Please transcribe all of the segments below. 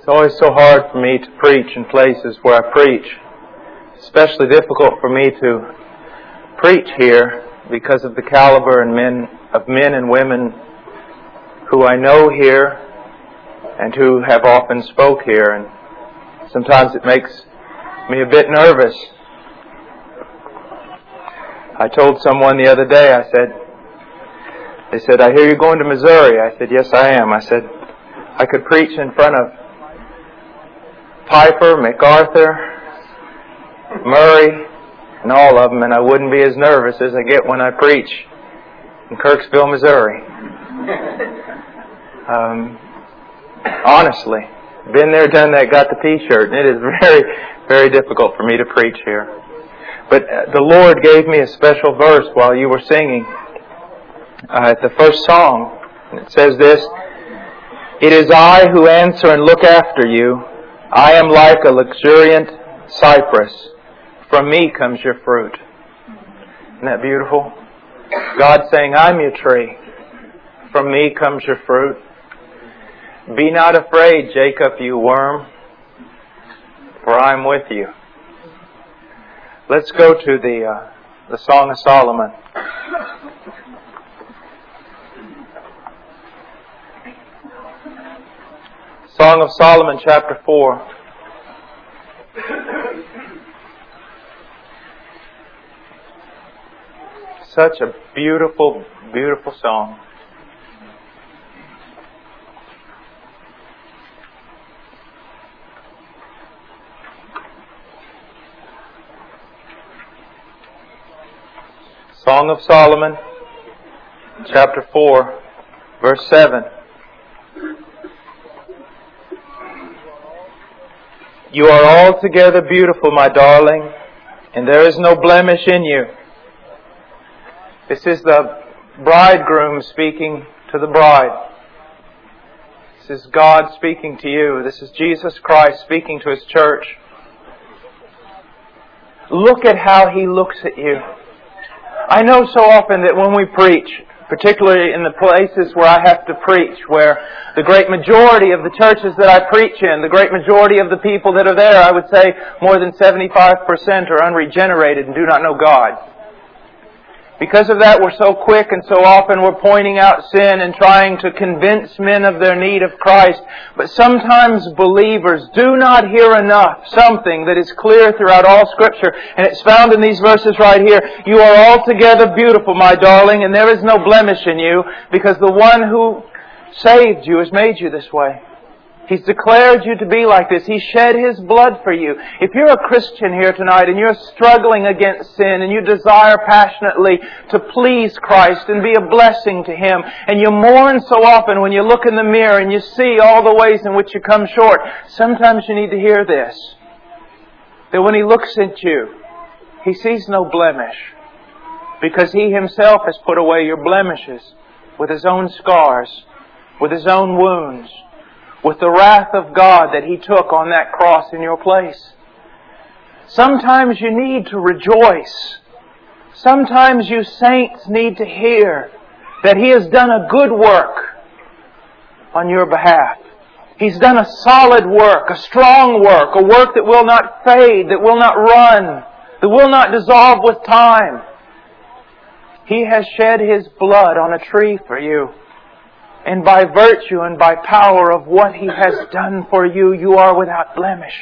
It's always so hard for me to preach in places where I preach. It's especially difficult for me to preach here because of the caliber and men and women who I know here and who have often spoke here. And sometimes it makes me a bit nervous. I told someone the other day, they said, "I hear you're going to Missouri." I said, "Yes, I am." I said, "I could preach in front of Piper, MacArthur, Murray, and all of them, and I wouldn't be as nervous as I get when I preach in Kirksville, Missouri." Honestly, been there, done that, got the T-shirt, and it is very, very difficult for me to preach here. But the Lord gave me a special verse while you were singing at the first song. And it says this: "It is I who answer and look after you. I am like a luxuriant cypress. From me comes your fruit." Isn't that beautiful? God saying, "I'm your tree. From me comes your fruit. Be not afraid, Jacob, you worm, for I'm with you." Let's go to the Song of Solomon. Song of Solomon, chapter 4. Such a beautiful, beautiful song. Song of Solomon, chapter 4, verse 7. "You are altogether beautiful, my darling, and there is no blemish in you." This is the bridegroom speaking to the bride. This is God speaking to you. This is Jesus Christ speaking to His church. Look at how He looks at you. I know so often that when we preach, particularly in the places where I have to preach, where the great majority of the churches that I preach in, the great majority of the people that are there, I would say more than 75% are unregenerated and do not know God. Because of that, we're so quick and so often we're pointing out sin and trying to convince men of their need of Christ. But sometimes believers do not hear enough something that is clear throughout all Scripture. And it's found in these verses right here. "You are altogether beautiful, my darling, and there is no blemish in you, because the one who saved you has made you this way. He's declared you to be like this. He shed His blood for you." If you're a Christian here tonight and you're struggling against sin and you desire passionately to please Christ and be a blessing to Him, and you mourn so often when you look in the mirror and you see all the ways in which you come short, sometimes you need to hear this: that when He looks at you, He sees no blemish, because He Himself has put away your blemishes with His own scars, with His own wounds, with the wrath of God that He took on that cross in your place. Sometimes you need to rejoice. Sometimes you saints need to hear that He has done a good work on your behalf. He's done a solid work, a strong work, a work that will not fade, that will not run, that will not dissolve with time. He has shed His blood on a tree for you. And by virtue and by power of what He has done for you, you are without blemish.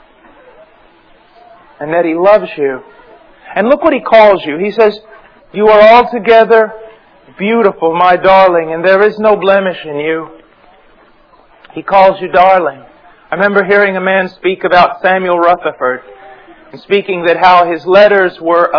And that He loves you. And look what He calls you. He says, "You are altogether beautiful, my darling, and there is no blemish in you." He calls you darling. I remember hearing a man speak about Samuel Rutherford, and speaking that how his letters were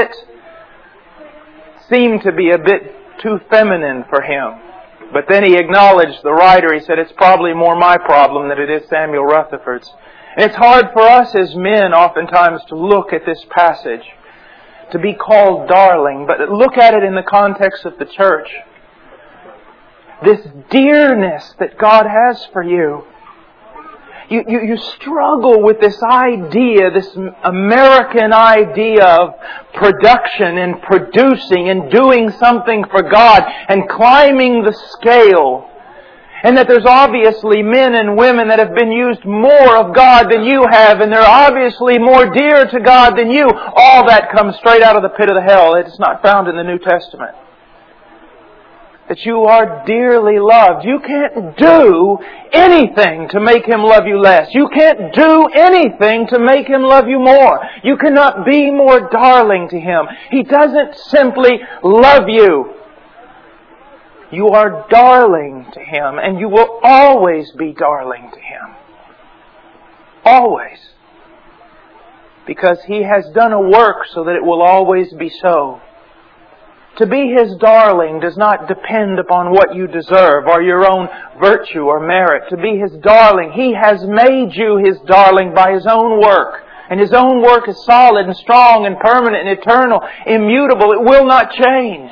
seemed to be a bit too feminine for him. But then he acknowledged the writer. He said, "It's probably more my problem than it is Samuel Rutherford's." And it's hard for us as men oftentimes to look at this passage, to be called darling, but look at it in the context of the church. This dearness that God has for you. You struggle with this idea, this American idea of production and producing and doing something for God and climbing the scale And that there's obviously men and women that have been used more of God than you have, and they're obviously more dear to God than you. All that comes straight out of the pit of the hell. It's not found in the New Testament. That you are dearly loved. You can't do anything to make Him love you less. You can't do anything to make Him love you more. You cannot be more darling to Him. He doesn't simply love you. You are darling to Him, and you will always be darling to Him. Always. Because He has done a work so that it will always be so. To be His darling does not depend upon what you deserve or your own virtue or merit. To be His darling, He has made you His darling by His own work. And His own work is solid and strong and permanent and eternal, immutable. It will not change.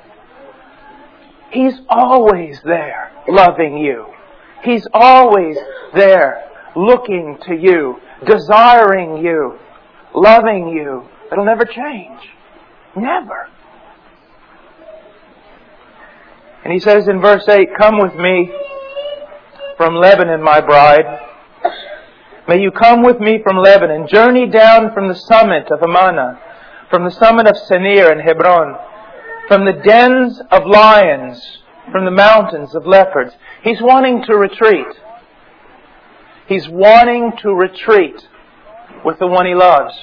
He's always there loving you. He's always there looking to you, desiring you, loving you. It'll never change. Never. And He says in verse 8, "Come with me from Lebanon, my bride. May you come with me from Lebanon. Journey down from the summit of Amana, from the summit of Senir and Hebron, from the dens of lions, from the mountains of leopards." He's wanting to retreat. He's wanting to retreat with the one He loves.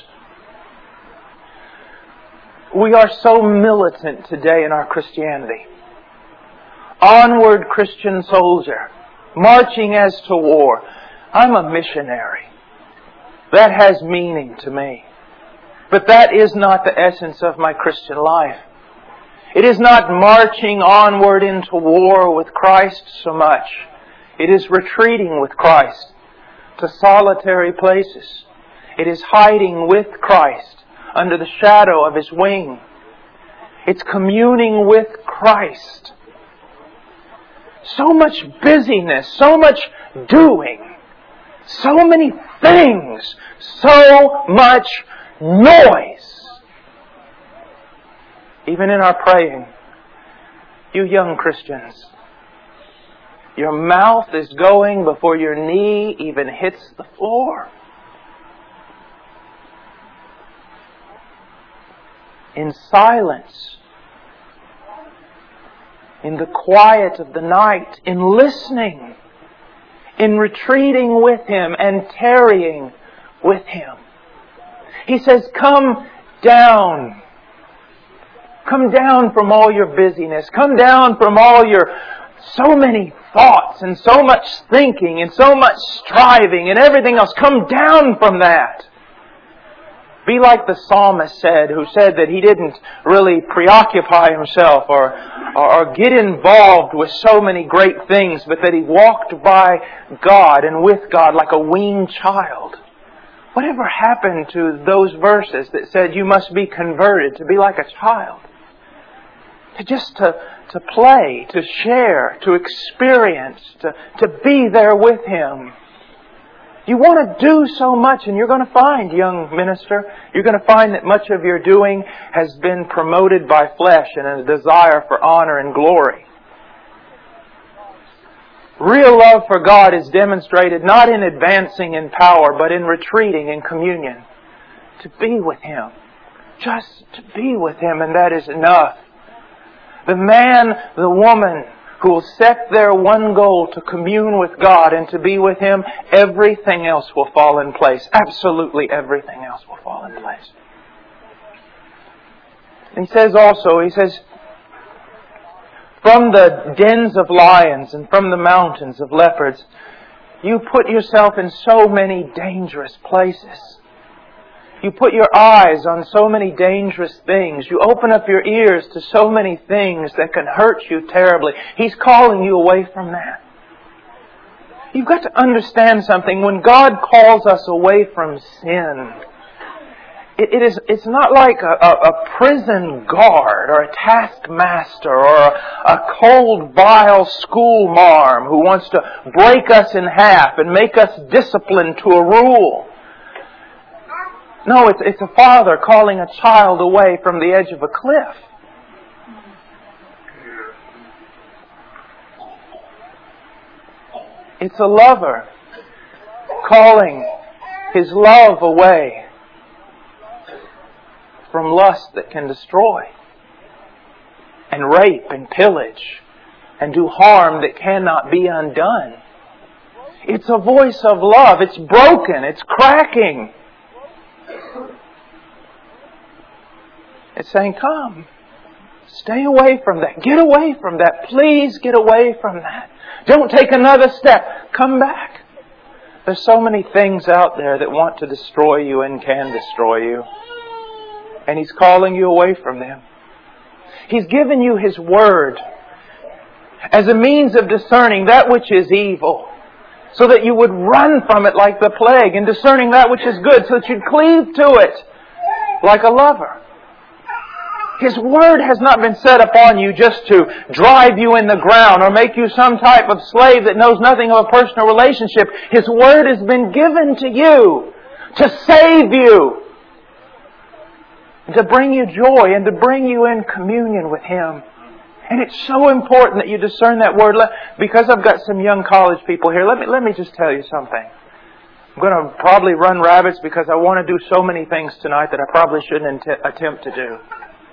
We are so militant today in our Christianity. Onward, Christian soldier, marching as to war. I'm a missionary. That has meaning to me. But that is not the essence of my Christian life. It is not marching onward into war with Christ so much. It is retreating with Christ to solitary places. It is hiding with Christ under the shadow of His wing. It's communing with Christ. So much busyness, so much doing, so many things, so much noise. Even in our praying, you young Christians, your mouth is going before your knee even hits the floor. In silence, in the quiet of the night, in listening, in retreating with Him and tarrying with Him. He says, come down. Come down from all your busyness. Come down from all your so many thoughts and so much thinking and so much striving and everything else. Come down from that. Be like the psalmist said, who said that he didn't really preoccupy himself or get involved with so many great things, but that he walked by God and with God like a weaned child. Whatever happened to those verses that said you must be converted to be like a child? To play, to share, to experience, to be there with Him. You want to do so much, and you're going to find, young minister, you're going to find that much of your doing has been promoted by flesh and a desire for honor and glory. Real love for God is demonstrated not in advancing in power, but in retreating in communion. To be with Him. Just to be with Him, and that is enough. The man, the woman who will set their one goal to commune with God and to be with Him, everything else will fall in place. Absolutely everything else will fall in place. And He says also, from the dens of lions and from the mountains of leopards, you put yourself in so many dangerous places. You put your eyes on so many dangerous things. You open up your ears to so many things that can hurt you terribly. He's calling you away from that. You've got to understand something. When God calls us away from sin, it's not like a prison guard or a taskmaster or a cold, vile school marm who wants to break us in half and make us disciplined to a rule. No, it's a father calling a child away from the edge of a cliff. It's a lover calling his love away from lust that can destroy and rape and pillage and do harm that cannot be undone. It's a voice of love. It's broken. It's cracking. It's saying, come. Stay away from that. Get away from that. Please get away from that. Don't take another step. Come back. There's so many things out there that want to destroy you and can destroy you. And He's calling you away from them. He's given you His Word as a means of discerning that which is evil, so that you would run from it like the plague, and discerning that which is good, so that you'd cleave to it like a lover. His Word has not been set upon you just to drive you in the ground or make you some type of slave that knows nothing of a personal relationship. His Word has been given to you to save you, to bring you joy and to bring you in communion with Him. And it's so important that you discern that Word. Because I've got some young college people here, let me just tell you something. I'm going to probably run rabbits because I want to do so many things tonight that I probably shouldn't attempt to do.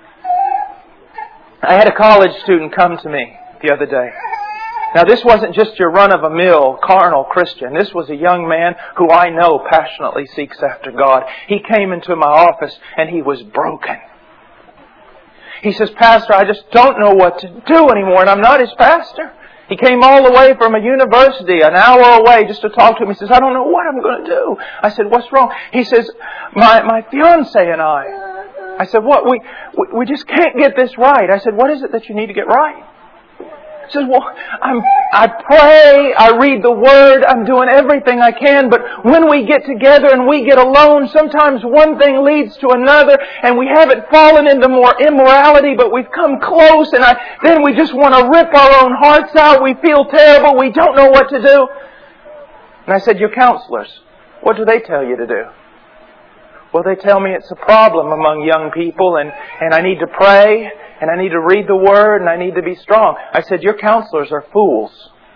I had a college student come to me the other day. Now, this wasn't just your run-of-the-mill carnal Christian. This was a young man who I know passionately seeks after God. He came into my office and he was broken. He says, Pastor, I just don't know what to do anymore, and I'm not his pastor. He came all the way from a university, an hour away, just to talk to him. He says, I don't know what I'm going to do. I said, what's wrong? He says, my fiance and I said, what? We just can't get this right. I said, what is it that you need to get right? He says, well, I pray, I read the Word, I'm doing everything I can, but when we get together and we get alone, sometimes one thing leads to another, and we haven't fallen into more immorality, but we've come close, and then we just want to rip our own hearts out. We feel terrible. We don't know what to do. And I said, your counselors, what do they tell you to do? Well, they tell me it's a problem among young people, and I need to pray, and I need to read the Word, and I need to be strong. I said, your counselors are fools.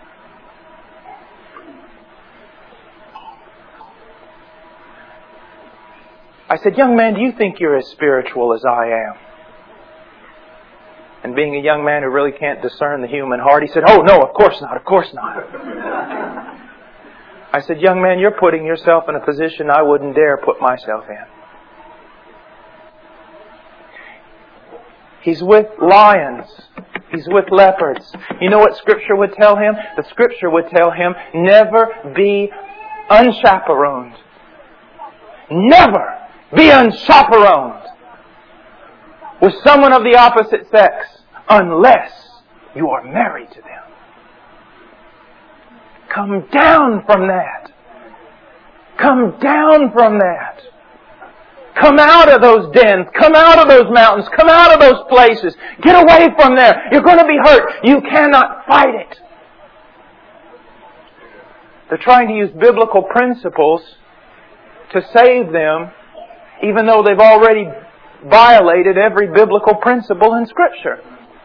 I said, young man, do you think you're as spiritual as I am? And being a young man who really can't discern the human heart, he said, oh, no, of course not, of course not. I said, young man, you're putting yourself in a position I wouldn't dare put myself in. He's with lions. He's with leopards. You know what Scripture would tell him? The Scripture would tell him, never be unchaperoned. Never be unchaperoned with someone of the opposite sex unless you are married to them. Come down from that. Come down from that. Come out of those dens. Come out of those mountains. Come out of those places. Get away from there. You're going to be hurt. You cannot fight it. They're trying to use biblical principles to save them, even though they've already violated every biblical principle in Scripture.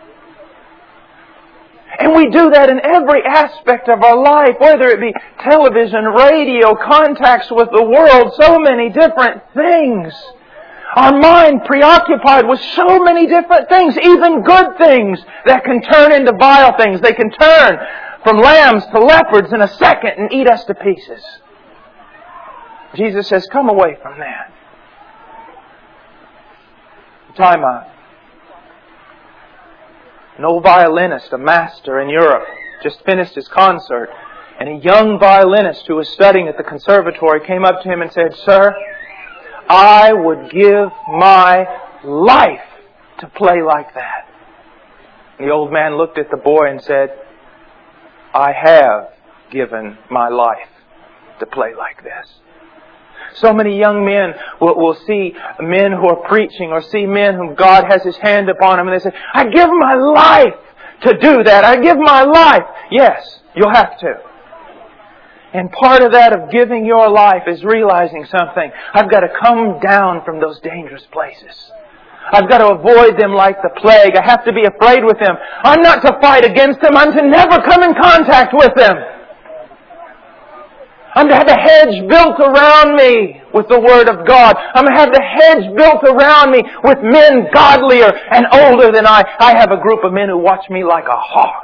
And we do that in every aspect of our life, whether it be television, radio, contacts with the world, so many different things. Our mind preoccupied with so many different things, even good things that can turn into vile things. They can turn from lambs to leopards in a second and eat us to pieces. Jesus says, come away from that. Time out. An old violinist, a master in Europe, just finished his concert. And a young violinist who was studying at the conservatory came up to him and said, Sir, I would give my life to play like that. The old man looked at the boy and said, I have given my life to play like this. So many young men will see men who are preaching or see men whom God has His hand upon them and they say, I give my life to do that. I give my life. Yes, you'll have to. And part of that of giving your life is realizing something. I've got to come down from those dangerous places. I've got to avoid them like the plague. I have to be afraid with them. I'm not to fight against them. I'm to never come in contact with them. I'm to have a hedge built around me with the Word of God. I'm to have the hedge built around me with men godlier and older than I. I have a group of men who watch me like a hawk.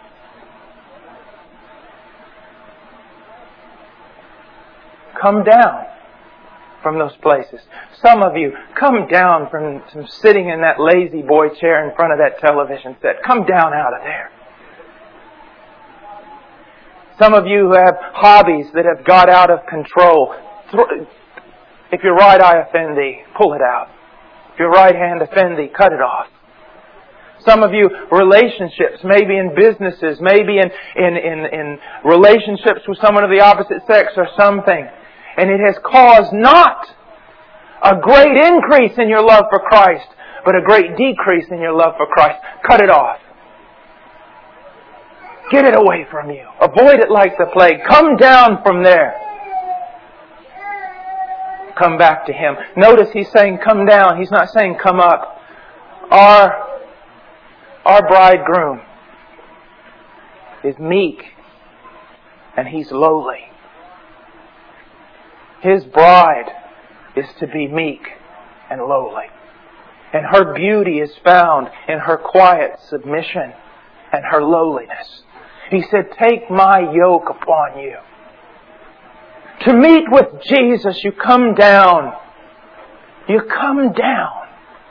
Come down from those places. Some of you, come down from sitting in that lazy boy chair in front of that television set. Come down out of there. Some of you who have hobbies that have got out of control. If your right eye offend thee, pull it out. If your right hand offend thee, cut it off. Some of you, relationships, maybe in businesses, maybe in relationships with someone of the opposite sex or something. And it has caused not a great increase in your love for Christ, but a great decrease in your love for Christ. Cut it off. Get it away from you. Avoid it like the plague. Come down from there. Come back to Him. Notice He's saying come down. He's not saying come up. Our bridegroom is meek and He's lowly. His bride is to be meek and lowly. And her beauty is found in her quiet submission and her lowliness. He said, take my yoke upon you. To meet with Jesus, you come down. You come down.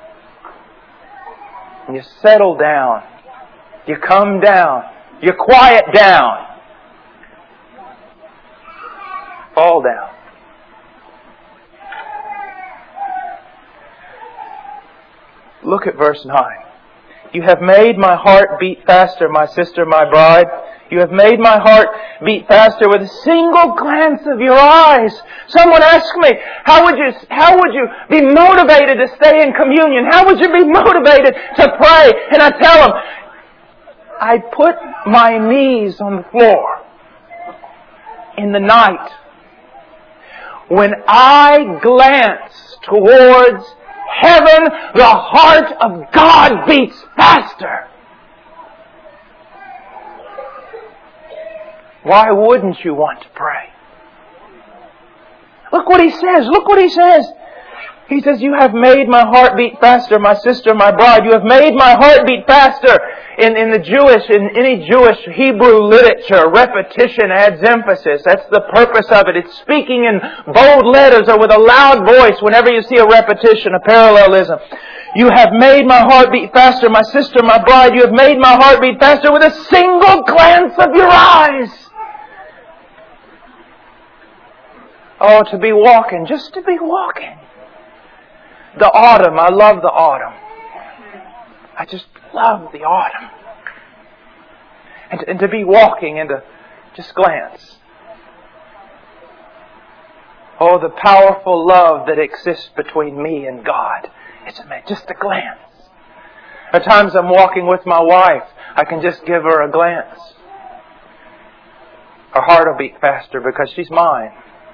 You settle down. You come down. You quiet down. Fall down. Look at verse 9. You have made my heart beat faster, my sister, my bride. You have made my heart beat faster with a single glance of your eyes. Someone asked me, how would you be motivated to stay in communion? How would you be motivated to pray? And I tell them, I put my knees on the floor in the night. When I glance towards heaven, the heart of God beats faster. Why wouldn't you want to pray? Look what He says. Look what He says. He says, you have made my heart beat faster, my sister, my bride. You have made my heart beat faster. In any Jewish Hebrew literature, repetition adds emphasis. That's the purpose of it. It's speaking in bold letters or with a loud voice whenever you see a repetition, a parallelism. You have made my heart beat faster, my sister, my bride. You have made my heart beat faster with a single glance of your eyes. Oh, to be walking, just to be walking. The autumn, I love the autumn. I just love the autumn. And to be walking and to just glance. Oh, the powerful love that exists between me and God. It's just a glance. At times I'm walking with my wife. I can just give her a glance. Her heart will beat faster because she's mine.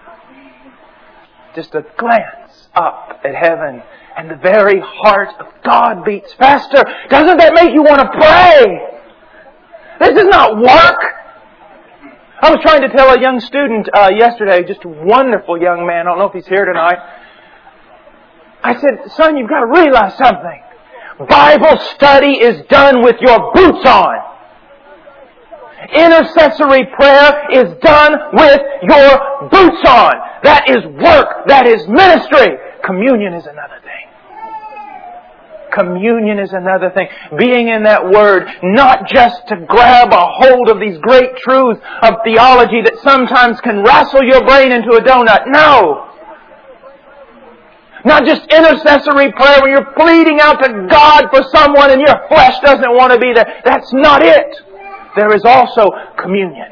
Just a glance up at heaven and the very heart of God beats faster. Doesn't that make you want to pray? This is not work. I was trying to tell a young student yesterday, just a wonderful young man, I don't know if he's here tonight. I said, son, you've got to realize something. Bible study is done with your boots on. Intercessory prayer is done with your boots on. That is work. That is ministry. Communion is another thing. Communion is another thing. Being in that Word, not just to grab a hold of these great truths of theology that sometimes can wrestle your brain into a donut. No! Not just intercessory prayer when you're pleading out to God for someone and your flesh doesn't want to be there. That's not it. There is also communion.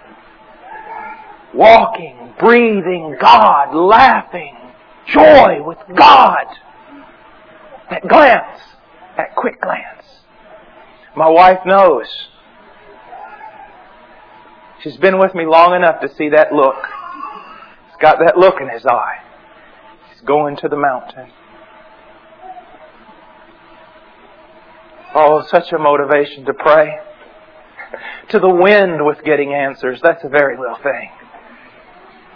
Walking, breathing God, laughing, joy with God. That glance, that quick glance. My wife knows. She's been with me long enough to see that look. He's got that look in his eye. He's going to the mountain. Oh, such a motivation to pray. To the wind with getting answers. That's a very little thing.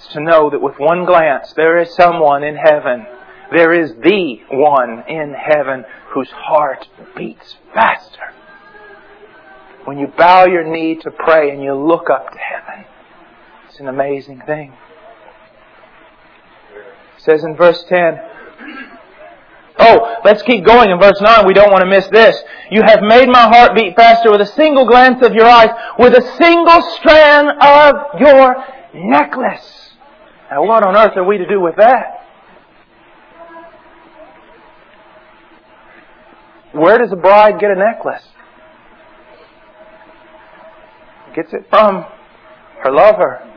It's to know that with one glance there is someone in heaven. There is the one in heaven whose heart beats faster. When you bow your knee to pray and you look up to heaven, it's an amazing thing. It says in verse 10, let's keep going in verse 9. We don't want to miss this. You have made my heart beat faster with a single glance of your eyes, with a single strand of your necklace. Now what on earth are we to do with that? Where does a bride get a necklace? Gets it from her lover.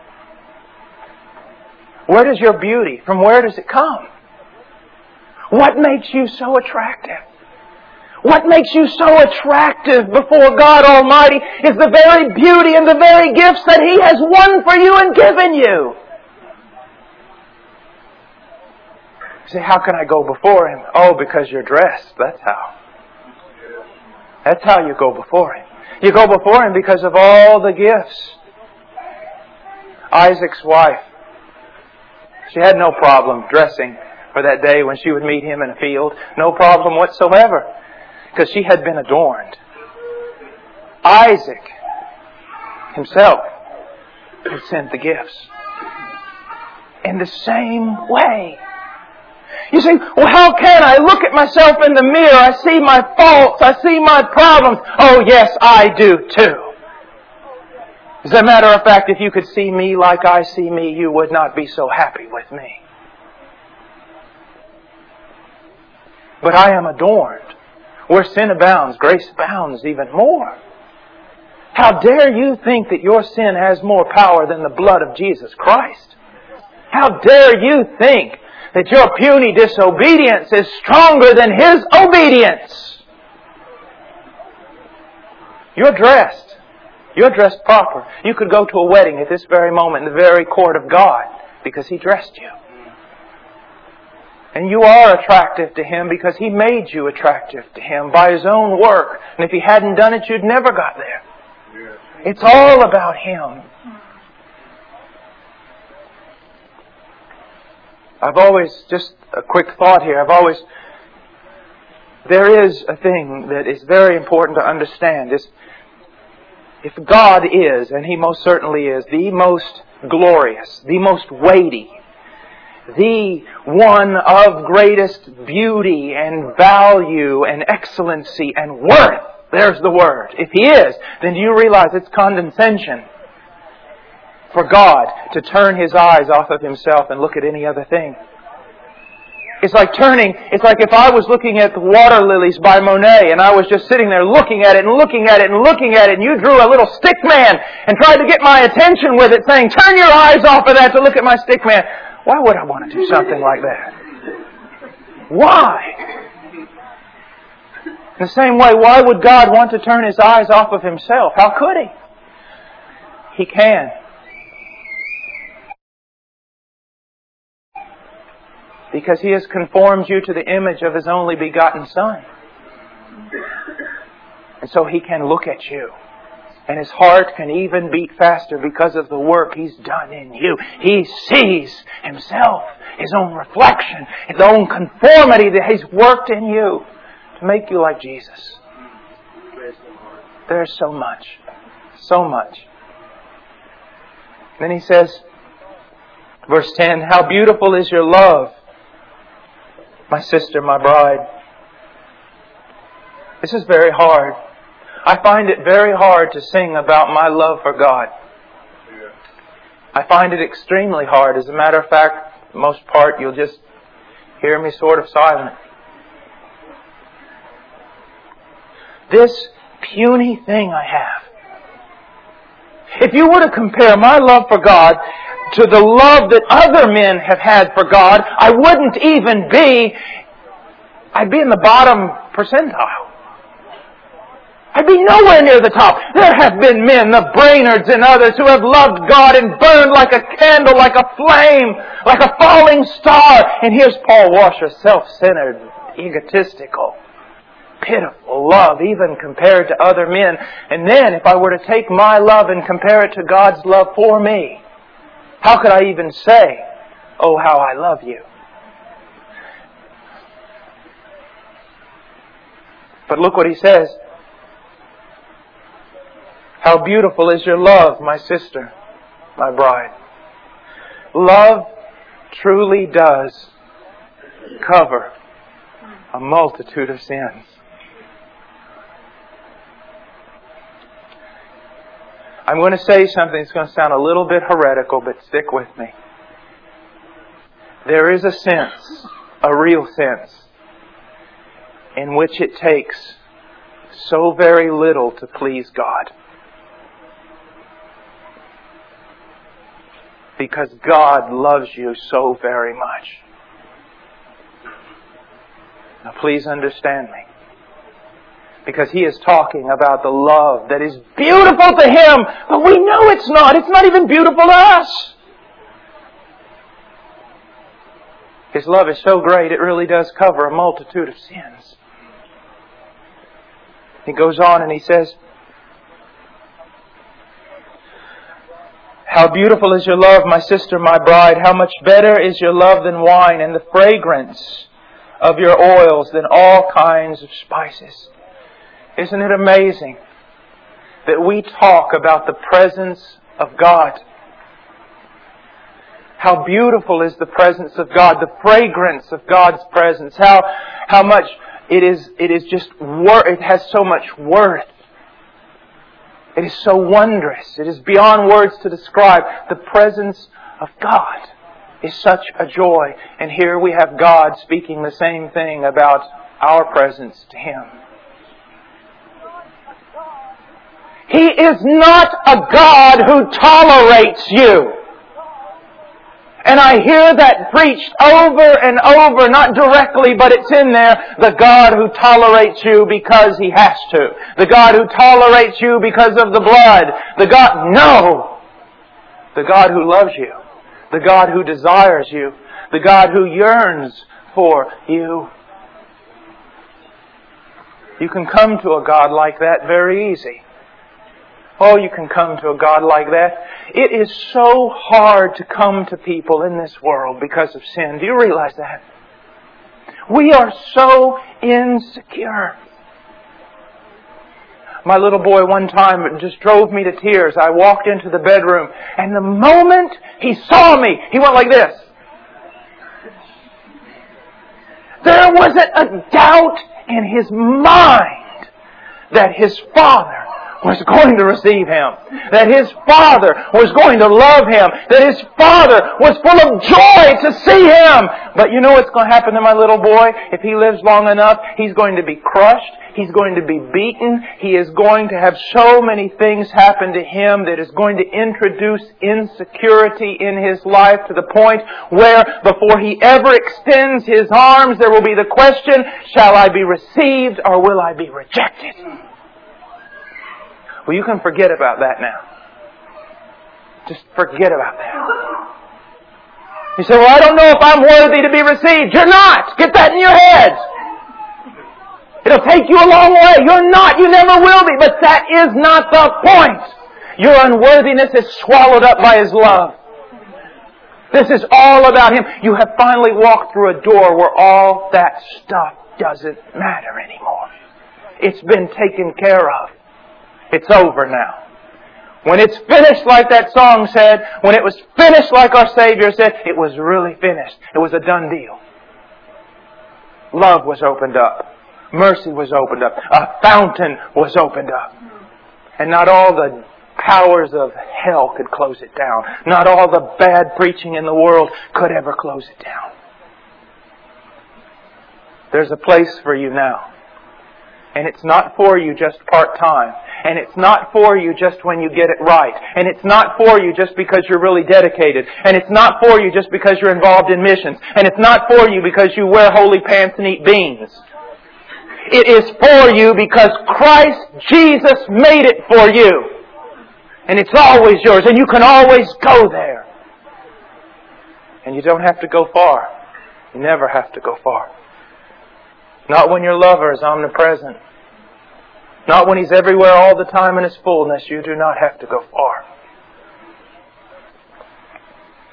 Where does your beauty, from where does it come? What makes you so attractive? What makes you so attractive before God Almighty is the very beauty and the very gifts that He has won for you and given you. You say, how can I go before Him? Oh, because you're dressed. That's how. That's how you go before Him. You go before Him because of all the gifts. Isaac's wife, she had no problem dressing for that day when she would meet him in a field. No problem whatsoever. Because she had been adorned. Isaac himself had sent the gifts. In the same way. You say, well, how can I look at myself in the mirror? I see my faults. I see my problems. Oh, yes, I do too. As a matter of fact, if you could see me like I see me, you would not be so happy with me. But I am adorned. Where sin abounds, grace abounds even more. How dare you think that your sin has more power than the blood of Jesus Christ? How dare you think that your puny disobedience is stronger than His obedience? You're dressed. You're dressed proper. You could go to a wedding at this very moment in the very court of God because He dressed you. And you are attractive to Him because He made you attractive to Him by His own work. And if He hadn't done it, you'd never got there. It's all about Him. I've always, just a quick thought here, there is a thing that is very important to understand. If God is, and He most certainly is, the most glorious, the most weighty, the one of greatest beauty and value and excellency and worth, there's the word. If He is, then do you realize it's condescension for God to turn His eyes off of Himself and look at any other thing? It's like if I was looking at the water lilies by Monet and I was just sitting there looking at it and looking at it and looking at it, and you drew a little stick man and tried to get my attention with it, saying, turn your eyes off of that to look at my stick man. Why would I want to do something like that? Why? In the same way, why would God want to turn His eyes off of Himself? How could He? He can. Because He has conformed you to the image of His only begotten Son. And so He can look at you. And His heart can even beat faster because of the work He's done in you. He sees Himself, His own reflection, His own conformity that He's worked in you to make you like Jesus. There's so much. So much. Then He says, verse 10, how beautiful is your love, my sister, my bride. This is very hard. I find it very hard to sing about my love for God. I find it extremely hard. As a matter of fact, most part you'll just hear me sort of silent. This puny thing I have. If you were to compare my love for God to the love that other men have had for God, I wouldn't even be, I'd be in the bottom percentile. I'd be nowhere near the top. There have been men, the Brainards and others, who have loved God and burned like a candle, like a flame, like a falling star. And here's Paul Washer, self-centered, egotistical, pitiful love, even compared to other men. And then if I were to take my love and compare it to God's love for me, How could I even say, oh, how I love you? But look what he says. How beautiful is your love, my sister, my bride. Love truly does cover a multitude of sins. I'm going to say something that's going to sound a little bit heretical, but stick with me. There is a sense, a real sense, in which it takes so very little to please God. Because God loves you so very much. Now please understand me. Because He is talking about the love that is beautiful to Him, but we know it's not. It's not even beautiful to us. His love is so great, it really does cover a multitude of sins. He goes on and he says, how beautiful is your love, my sister, my bride. How much better is your love than wine, and the fragrance of your oils than all kinds of spices. Isn't it amazing that we talk about the presence of God? How beautiful is the presence of God, the fragrance of God's presence. How much it is just it has so much worth. It is so wondrous. It is beyond words to describe. The presence of God is such a joy. And here we have God speaking the same thing about our presence to Him. He is not a God who tolerates you. And I hear that preached over and over, not directly, but it's in there. The God who tolerates you because He has to. The God who tolerates you because of the blood. No! The God who loves you. The God who desires you. The God who yearns for you. You can come to a God like that very easy. Oh, you can come to a God like that. It is so hard to come to people in this world because of sin. Do you realize that? We are so insecure. My little boy one time, it just drove me to tears. I walked into the bedroom, and the moment he saw me, he went like this. There wasn't a doubt in his mind that his father was going to receive him. That his Father was going to love him. That his Father was full of joy to see him. But you know what's going to happen to my little boy? If he lives long enough, he's going to be crushed. He's going to be beaten. He is going to have so many things happen to him that is going to introduce insecurity in his life to the point where before he ever extends his arms, there will be the question, shall I be received or will I be rejected? Well, you can forget about that now. Just forget about that. You say, well, I don't know if I'm worthy to be received. You're not. Get that in your head. It'll take you a long way. You're not. You never will be. But that is not the point. Your unworthiness is swallowed up by His love. This is all about Him. You have finally walked through a door where all that stuff doesn't matter anymore. It's been taken care of. It's over now. When it's finished like that song said, when it was finished like our Savior said, it was really finished. It was a done deal. Love was opened up. Mercy was opened up. A fountain was opened up. And not all the powers of hell could close it down. Not all the bad preaching in the world could ever close it down. There's a place for you now. And it's not for you just part-time. And it's not for you just when you get it right. And it's not for you just because you're really dedicated. And it's not for you just because you're involved in missions. And it's not for you because you wear holy pants and eat beans. It is for you because Christ Jesus made it for you. And it's always yours. And you can always go there. And you don't have to go far. You never have to go far. Not when your lover is omnipresent. Not when He's everywhere all the time in His fullness. You do not have to go far.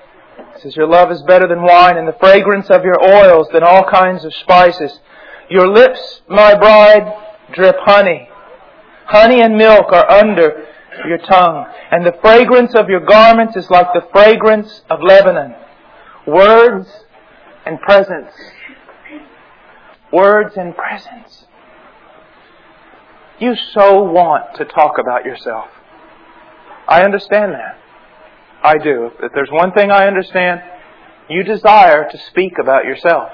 It says, your love is better than wine, and the fragrance of your oils than all kinds of spices. Your lips, my bride, drip honey. Honey and milk are under your tongue, and the fragrance of your garments is like the fragrance of Lebanon. Words and presence. Words and presence. You so want to talk about yourself. I understand that. I do. If there's one thing I understand, you desire to speak about yourself.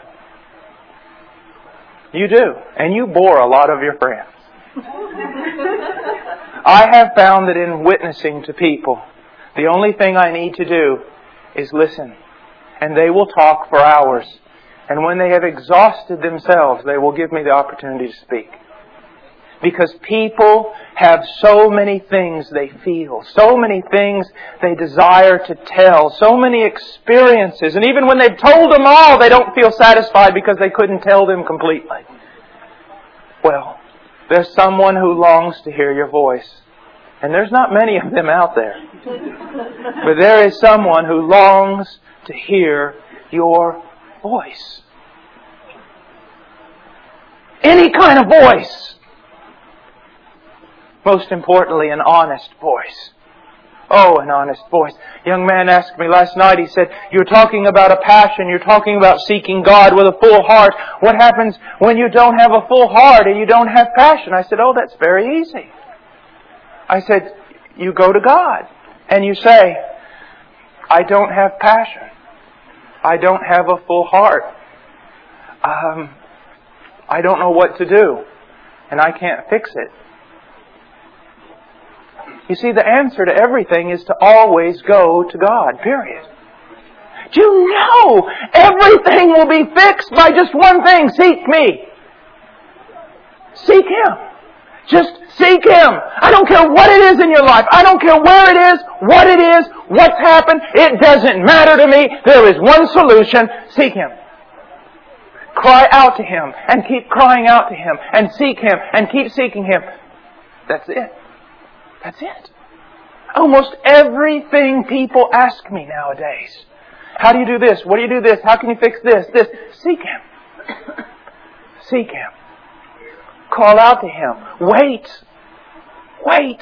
You do. And you bore a lot of your friends. I have found that in witnessing to people, the only thing I need to do is listen. And they will talk for hours. And when they have exhausted themselves, they will give me the opportunity to speak. Because people have so many things they feel, so many things they desire to tell, so many experiences. And even when they've told them all, they don't feel satisfied because they couldn't tell them completely. Well, there's someone who longs to hear your voice. And there's not many of them out there. But there is someone who longs to hear your voice. Any kind of voice. Most importantly, an honest voice. Oh, an honest voice. A young man asked me last night, he said, you're talking about a passion, you're talking about seeking God with a full heart. What happens when you don't have a full heart and you don't have passion? I said, oh, that's very easy. I said, you go to God and you say, I don't have passion. I don't have a full heart. I don't know what to do. And I can't fix it. You see, the answer to everything is to always go to God, period. Do you know everything will be fixed by just one thing? Seek me. Seek Him. Just seek Him. I don't care what it is in your life. I don't care where it is, what it is, what's happened. It doesn't matter to me. There is one solution. Seek Him. Cry out to Him and keep crying out to Him and seek Him and keep seeking Him. That's it. That's it. Almost everything people ask me nowadays. How do you do this? What do you do this? How can you fix this? This. Seek Him. Seek Him. Call out to Him. Wait. Wait.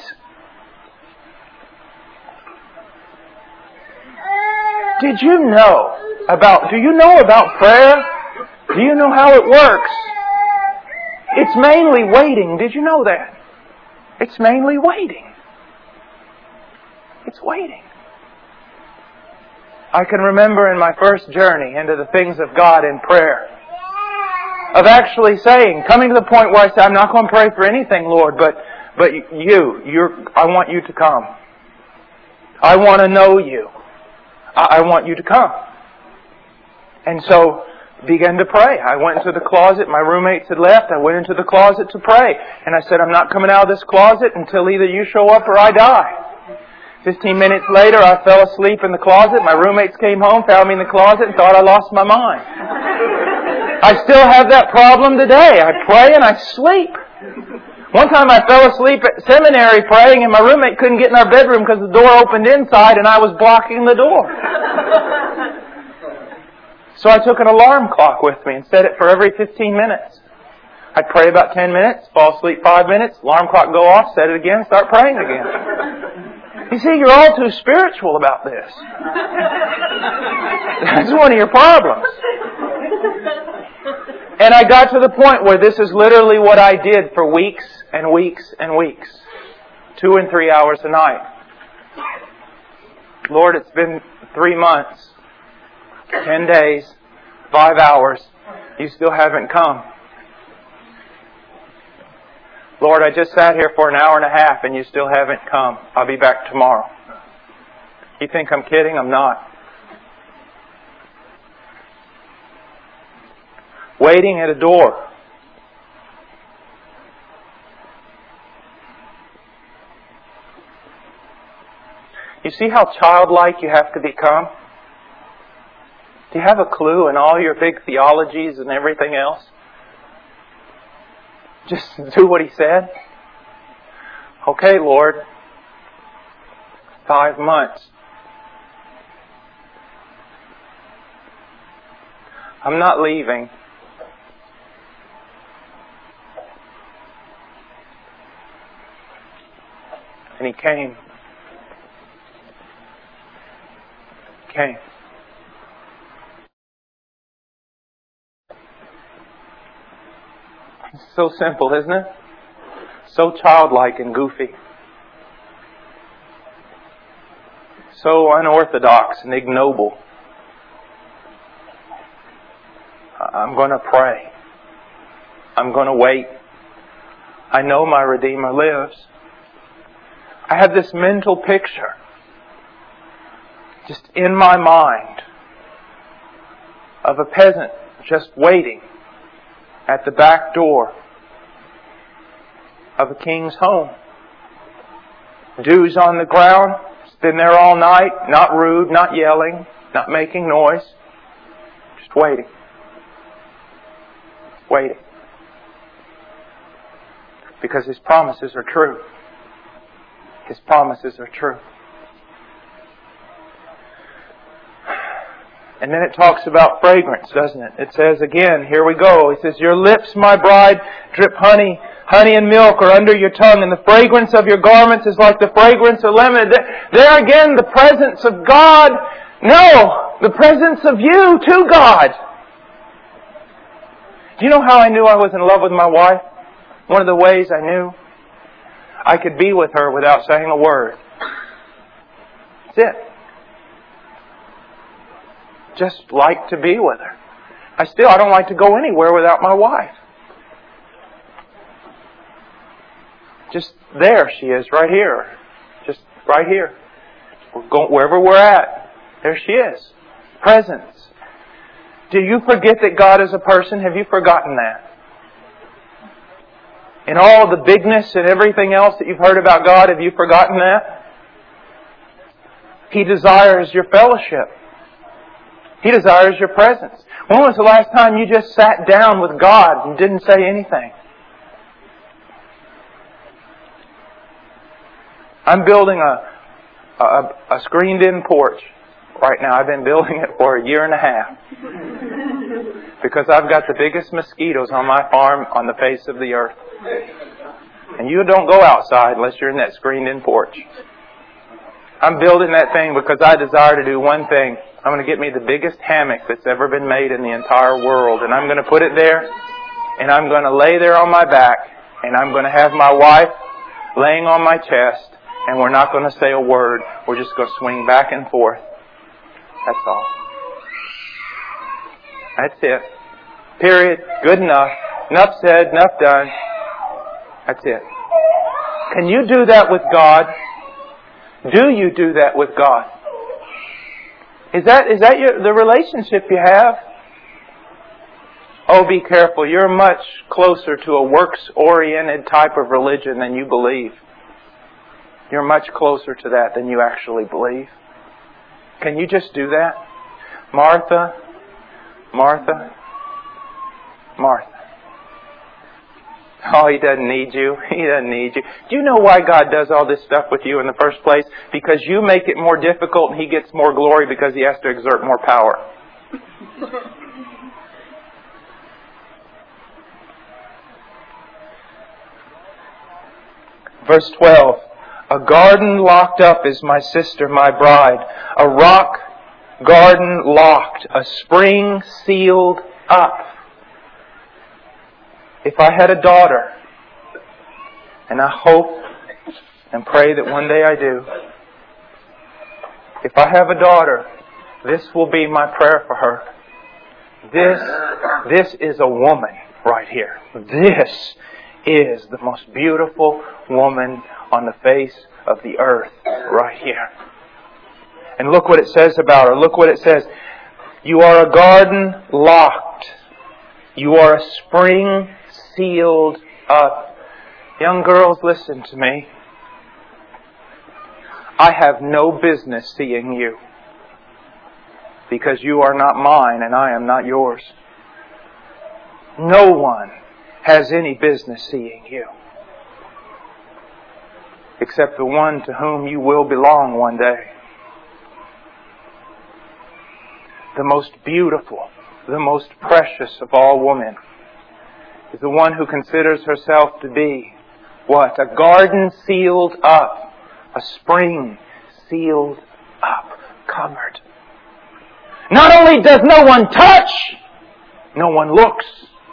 Do you know about prayer? Do you know how it works? It's mainly waiting. Did you know that? It's mainly waiting. It's waiting. I can remember in my first journey into the things of God in prayer, of actually coming to the point where I say, I'm not going to pray for anything, Lord, but I want you to come. I want to know you. I want you to come. And so, began to pray. I went into the closet. My roommates had left. I went into the closet to pray. And I said, I'm not coming out of this closet until either you show up or I die. 15 minutes later, I fell asleep in the closet. My roommates came home, found me in the closet, and thought I lost my mind. I still have that problem today. I pray and I sleep. One time I fell asleep at seminary praying, and my roommate couldn't get in our bedroom because the door opened inside and I was blocking the door. So I took an alarm clock with me and set it for every 15 minutes. I'd pray about 10 minutes, fall asleep 5 minutes, alarm clock go off, set it again, start praying again. You see, you're all too spiritual about this. That's one of your problems. And I got to the point where this is literally what I did for weeks and weeks and weeks. 2 and 3 hours a night. Lord, it's been 3 months. 10 days, 5 hours, you still haven't come. Lord, I just sat here for an hour and a half and you still haven't come. I'll be back tomorrow. You think I'm kidding? I'm not. Waiting at a door. You see how childlike you have to become? Do you have a clue in all your big theologies and everything else? Just do what He said. Okay, Lord. 5 months. I'm not leaving. And He came. Came. It's so simple, isn't it? So childlike and goofy. So unorthodox and ignoble. I'm going to pray. I'm going to wait. I know my Redeemer lives. I have this mental picture just in my mind of a peasant just waiting at the back door of a king's home. Dews on the ground. It's been there all night. Not rude, not yelling, not making noise. Just waiting. Waiting. Because His promises are true. His promises are true. And then it talks about fragrance, doesn't it? It says again, here we go. It says, your lips, my bride, drip honey. Honey and milk are under your tongue, and the fragrance of your garments is like the fragrance of lemon. There again, the presence of God. No, the presence of you to God. Do you know how I knew I was in love with my wife? One of the ways I knew, I could be with her without saying a word. That's it. Just like to be with her. I don't like to go anywhere without my wife. Just there she is, right here. Just right here. We're going wherever we're at. There she is. Presence. Do you forget that God is a person? Have you forgotten that? In all the bigness and everything else that you've heard about God, have you forgotten that? He desires your fellowship. He desires your presence. When was the last time you just sat down with God and didn't say anything? I'm building a screened-in porch right now. I've been building it for a year and a half. Because I've got the biggest mosquitoes on my farm on the face of the earth. And you don't go outside unless you're in that screened-in porch. I'm building that thing because I desire to do one thing. I'm going to get me the biggest hammock that's ever been made in the entire world. And I'm going to put it there. And I'm going to lay there on my back. And I'm going to have my wife laying on my chest. And we're not going to say a word. We're just going to swing back and forth. That's all. That's it. Period. Good enough. Enough said, enough done. That's it. Can you do that with God? Do you do that with God? Is that the relationship you have? Oh, be careful. You're much closer to a works-oriented type of religion than you believe. You're much closer to that than you actually believe. Can you just do that? Martha, Martha, Martha. Oh, He doesn't need you. He doesn't need you. Do you know why God does all this stuff with you in the first place? Because you make it more difficult and He gets more glory because He has to exert more power. Verse 12. A garden locked up is my sister, my bride. A rock garden locked. A spring sealed up. If I had a daughter, and I hope and pray that one day I do, if I have a daughter, this will be my prayer for her. This is a woman right here. This is the most beautiful woman on the face of the earth right here. And look what it says about her. Look what it says. You are a garden locked. You are a spring sealed up. Young girls, listen to me. I have no business seeing you. Because you are not mine and I am not yours. No one has any business seeing you. Except the one to whom you will belong one day. The most beautiful, the most precious of all women is the one who considers herself to be what? A garden sealed up. A spring sealed up. Covered. Not only does no one touch, no one looks.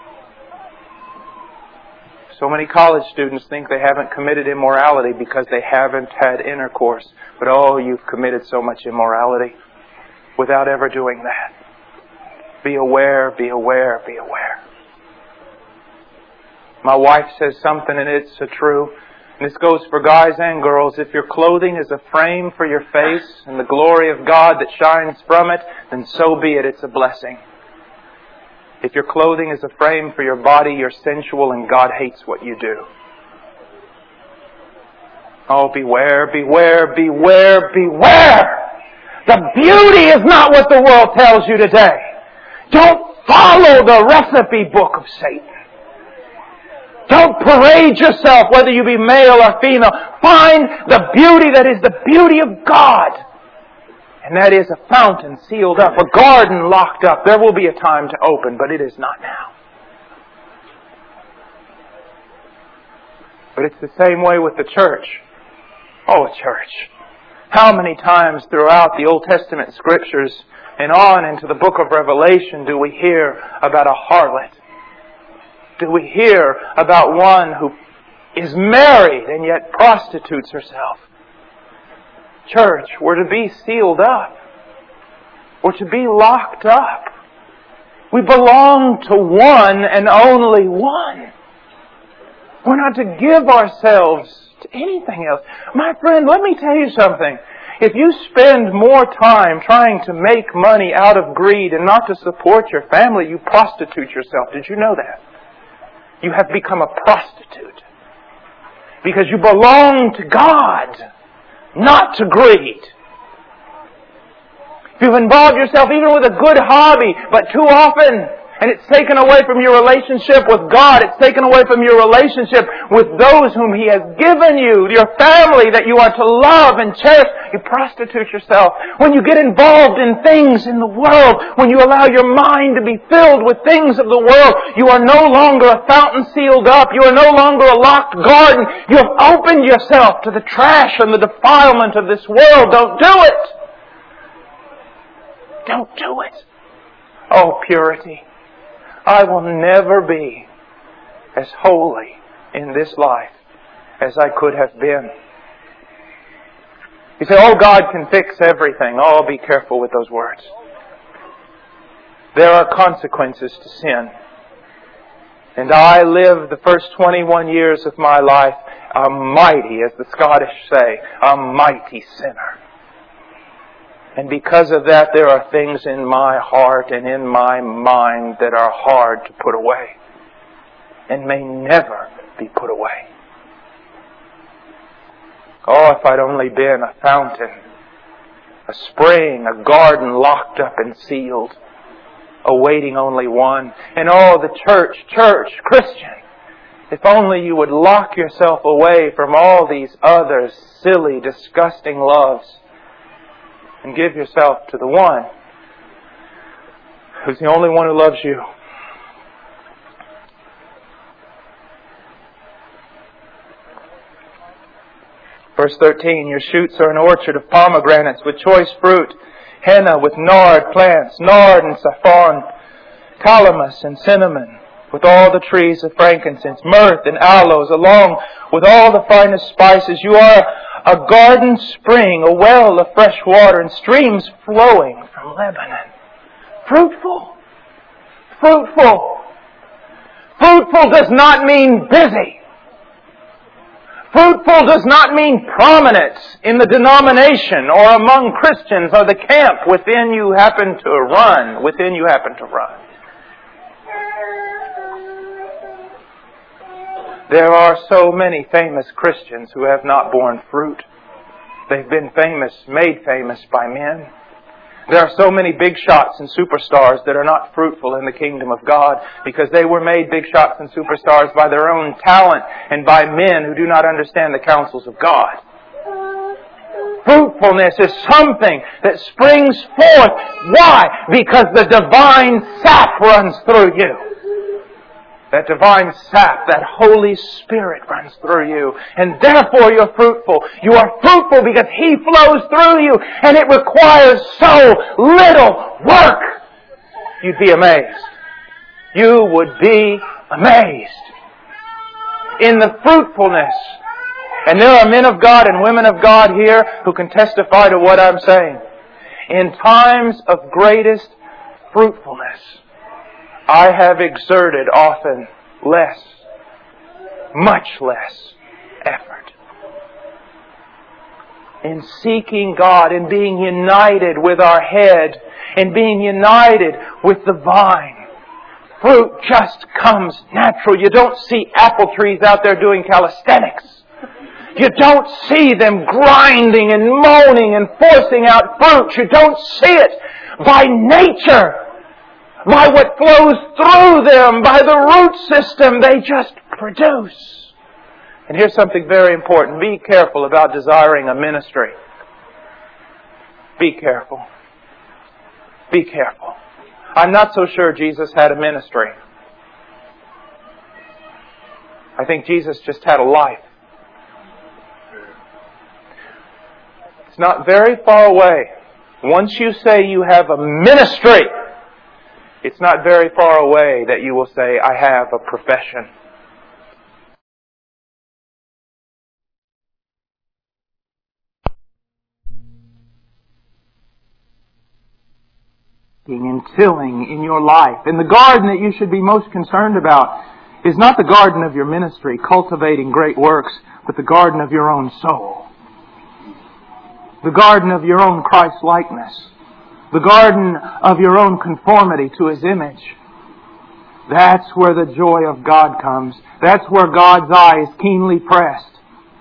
So many college students think they haven't committed immorality because they haven't had intercourse. But oh, you've committed so much immorality without ever doing that. Be aware, be aware, be aware. My wife says something, and it's so true. And this goes for guys and girls. If your clothing is a frame for your face and the glory of God that shines from it, then so be it. It's a blessing. If your clothing is a frame for your body, you're sensual and God hates what you do. Oh, beware, beware, beware, beware! The beauty is not what the world tells you today. Don't follow the recipe book of Satan. Don't parade yourself, whether you be male or female. Find the beauty that is the beauty of God. And that is a fountain sealed up, a garden locked up. There will be a time to open, but it is not now. But it's the same way with the church. Oh, church. How many times throughout the Old Testament Scriptures and on into the book of Revelation do we hear about a harlot? Do we hear about one who is married and yet prostitutes herself? Church, we're to be sealed up. We're to be locked up. We belong to one and only one. We're not to give ourselves to anything else. My friend, let me tell you something. If you spend more time trying to make money out of greed and not to support your family, you prostitute yourself. Did you know that? You have become a prostitute. Because you belong to God, not to greed. If you've involved yourself even with a good hobby, but too often, and it's taken away from your relationship with God, it's taken away from your relationship with those whom He has given you, your family that you are to love and cherish, you prostitute yourself. When you get involved in things in the world, when you allow your mind to be filled with things of the world, you are no longer a fountain sealed up. You are no longer a locked garden. You have opened yourself to the trash and the defilement of this world. Don't do it. Don't do it. Oh, purity. I will never be as holy in this life as I could have been. You say, oh, God can fix everything. Oh, be careful with those words. There are consequences to sin. And I lived the first 21 years of my life a mighty, as the Scottish say, a mighty sinner. And because of that, there are things in my heart and in my mind that are hard to put away and may never be put away. Oh, if I'd only been a fountain, a spring, a garden locked up and sealed, awaiting only one. And oh, the church, Christian, if only you would lock yourself away from all these other silly, disgusting loves and give yourself to the one who's the only one who loves you. Verse 13, your shoots are an orchard of pomegranates with choice fruit, henna with nard plants, nard and saffron, calamus and cinnamon, with all the trees of frankincense, myrrh and aloes, along with all the finest spices. You are a garden spring, a well of fresh water, and streams flowing from Lebanon. Fruitful. Fruitful. Fruitful does not mean busy. Fruitful does not mean prominent in the denomination or among Christians or the camp within you happen to run. There are so many famous Christians who have not borne fruit. They've been made famous by men. There are so many big shots and superstars that are not fruitful in the kingdom of God because they were made big shots and superstars by their own talent and by men who do not understand the counsels of God. fruitfulness is something that springs forth. Why? Because the divine sap runs through you. That divine sap, that Holy Spirit runs through you. And therefore you're fruitful. You are fruitful because He flows through you. And it requires so little work. You'd be amazed. You would be amazed. In the fruitfulness. And there are men of God and women of God here who can testify to what I'm saying. In times of greatest fruitfulness, I have exerted often less, much less effort in seeking God, in being united with our head, in being united with the vine. Fruit just comes natural. You don't see apple trees out there doing calisthenics. You don't see them grinding and moaning and forcing out fruit. You don't see it by nature. By what flows through them, by the root system, they just produce. And here's something very important. Be careful about desiring a ministry. Be careful. Be careful. I'm not so sure Jesus had a ministry. I think Jesus just had a life. It's not very far away. Once you say you have a ministry, it's not very far away that you will say, I have a profession. And tilling in your life. And the garden that you should be most concerned about is not the garden of your ministry, cultivating great works, but the garden of your own soul. The garden of your own Christ-likeness. The garden of your own conformity to His image. That's where the joy of God comes. That's where God's eye is keenly pressed.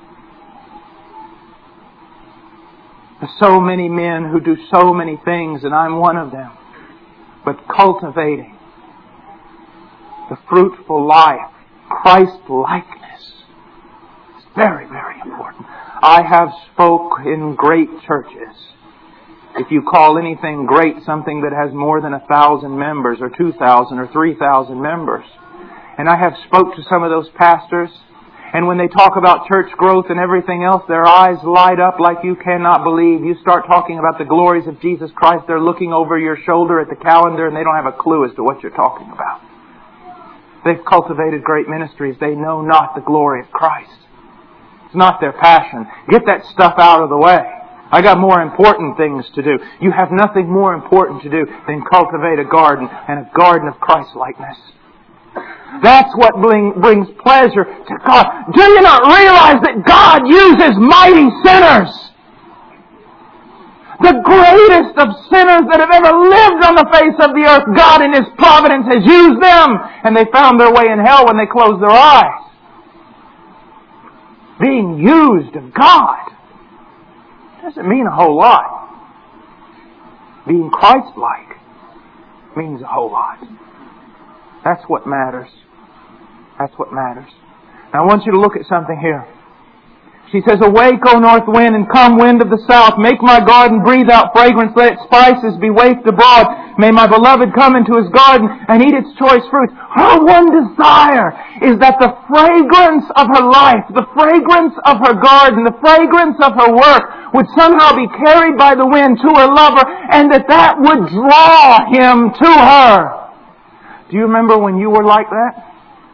There's so many men who do so many things, and I'm one of them. But cultivating the fruitful life, Christ-likeness, is very, very important. I have spoke in great churches. If you call anything great something that has more than 1,000 members or 2,000 or 3,000 members. And I have spoke to some of those pastors, and when they talk about church growth and everything else, their eyes light up like you cannot believe. You start talking about the glories of Jesus Christ, they're looking over your shoulder at the calendar and they don't have a clue as to what you're talking about. They've cultivated great ministries. They know not the glory of Christ. It's not their passion. Get that stuff out of the way. I got more important things to do. You have nothing more important to do than cultivate a garden, and a garden of Christ-likeness. That's what brings pleasure to God. Do you not realize that God uses mighty sinners? The greatest of sinners that have ever lived on the face of the earth, God in His providence has used them, and they found their way in hell when they closed their eyes. Being used of God doesn't mean a whole lot. Being Christ-like means a whole lot. That's what matters. That's what matters. Now I want you to look at something here. She says, awake, O north wind, and come wind of the south. Make my garden breathe out fragrance. Let its spices be wafted abroad. May my beloved come into his garden and eat its choice fruits. Her one desire is that the fragrance of her life, the fragrance of her garden, the fragrance of her work would somehow be carried by the wind to her lover, and that would draw him to her. Do you remember when you were like that?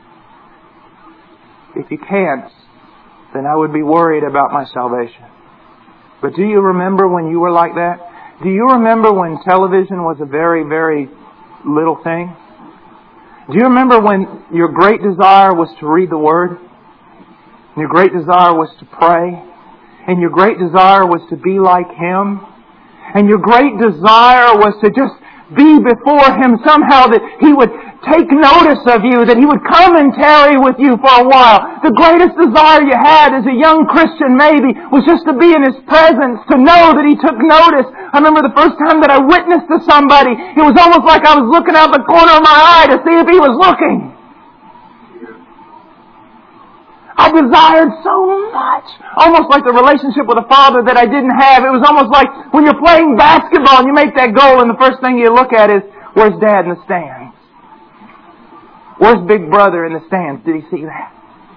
If you can't, then I would be worried about my salvation. But do you remember when you were like that? Do you remember when television was a very, very little thing? Do you remember when your great desire was to read the Word? And your great desire was to pray? And your great desire was to be like Him? And your great desire was to just be before Him somehow, that He would take notice of you, that He would come and tarry with you for a while. The greatest desire you had as a young Christian maybe was just to be in His presence, to know that He took notice. I remember the first time that I witnessed to somebody, it was almost like I was looking out the corner of my eye to see if He was looking. I desired so much. Almost like the relationship with a father that I didn't have. It was almost like when you're playing basketball and you make that goal and the first thing you look at is, where's Dad in the stands? Where's Big Brother in the stands? Did he see that?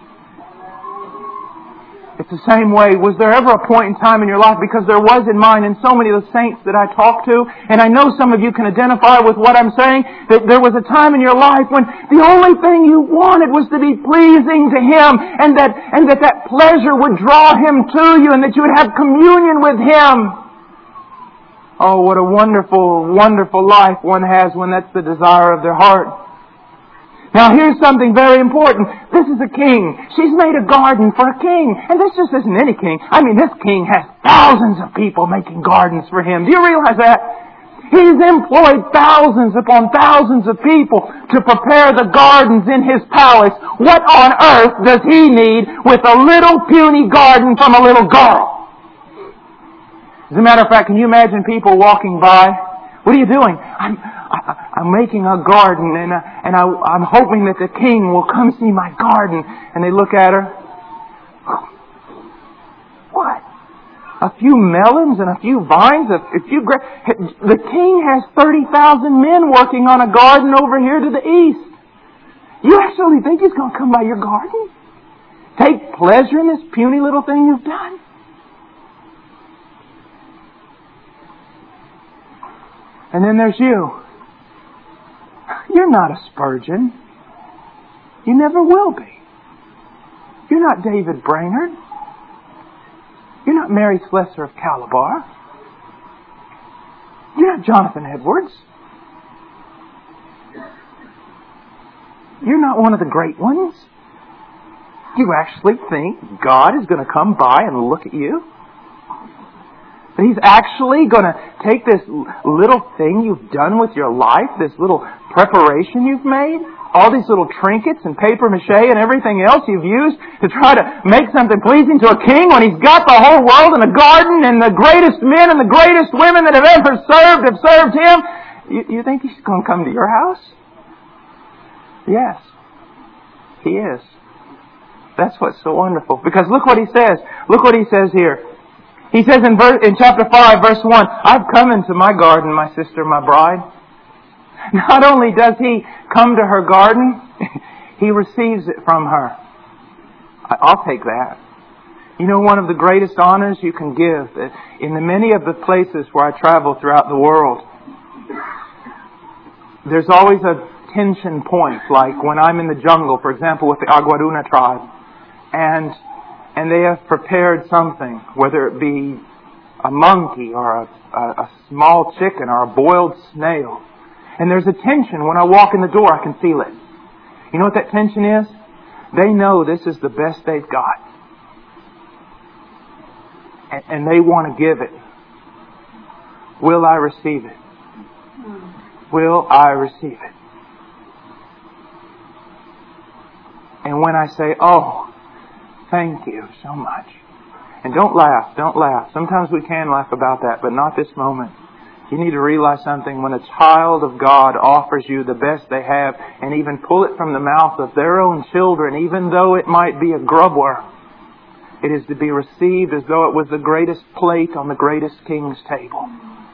It's the same way. Was there ever a point in time in your life, because there was in mine and so many of the saints that I talk to, and I know some of you can identify with what I'm saying, that there was a time in your life when the only thing you wanted was to be pleasing to Him, and that pleasure would draw Him to you, and that you would have communion with Him. Oh, what a wonderful, wonderful life one has when that's the desire of their heart. Now here's something very important. This is a king. She's made a garden for a king. And this just isn't any king. I mean, this king has thousands of people making gardens for him. Do you realize that? He's employed thousands upon thousands of people to prepare the gardens in his palace. What on earth does he need with a little puny garden from a little girl? As a matter of fact, can you imagine people walking by? What are you doing? I'm making a garden, and I'm hoping that the king will come see my garden. And they look at her. What? A few melons and a few vines? The king has 30,000 men working on a garden over here to the east. You actually think he's going to come by your garden? Take pleasure in this puny little thing you've done? And then there's you. You're not a Spurgeon. You never will be. You're not David Brainerd. You're not Mary Slessor of Calabar. You're not Jonathan Edwards. You're not one of the great ones. You actually think God is going to come by and look at you? He's actually going to take this little thing you've done with your life, this little preparation you've made, all these little trinkets and paper mache and everything else you've used to try to make something pleasing to a king when he's got the whole world in a garden and the greatest men and the greatest women that have ever served him. You think he's going to come to your house? Yes, he is. That's what's so wonderful. Because look what he says. Look what he says here. He says in chapter 5, verse 1, I've come into my garden, my sister, my bride. Not only does he come to her garden, he receives it from her. I'll take that. You know, one of the greatest honors you can give in the many of the places where I travel throughout the world, there's always a tension point, like when I'm in the jungle, for example, with the Aguaduna tribe, and they have prepared something, whether it be a monkey or a small chicken or a boiled snail. And there's a tension. When I walk in the door, I can feel it. You know what that tension is? They know this is the best they've got. And they want to give it. Will I receive it? Will I receive it? And when I say, oh, thank you so much. And don't laugh. Sometimes we can laugh about that, but not this moment. You need to realize something. When a child of God offers you the best they have and even pull it from the mouth of their own children, even though it might be a grubworm, it is to be received as though it was the greatest plate on the greatest king's table.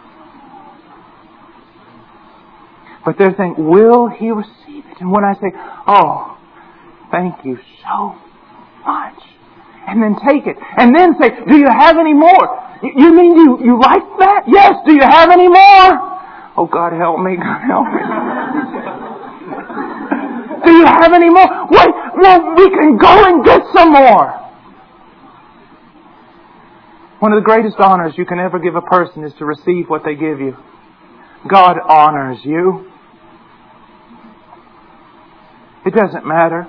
But they're thinking, will he receive it? And when I say, oh, thank you so much. And then take it. And then say, do you have any more? You mean you like that? Yes. Do you have any more? Oh, God help me. God help me. Do you have any more? Wait, well, we can go and get some more. One of the greatest honors you can ever give a person is to receive what they give you. God honors you. It doesn't matter.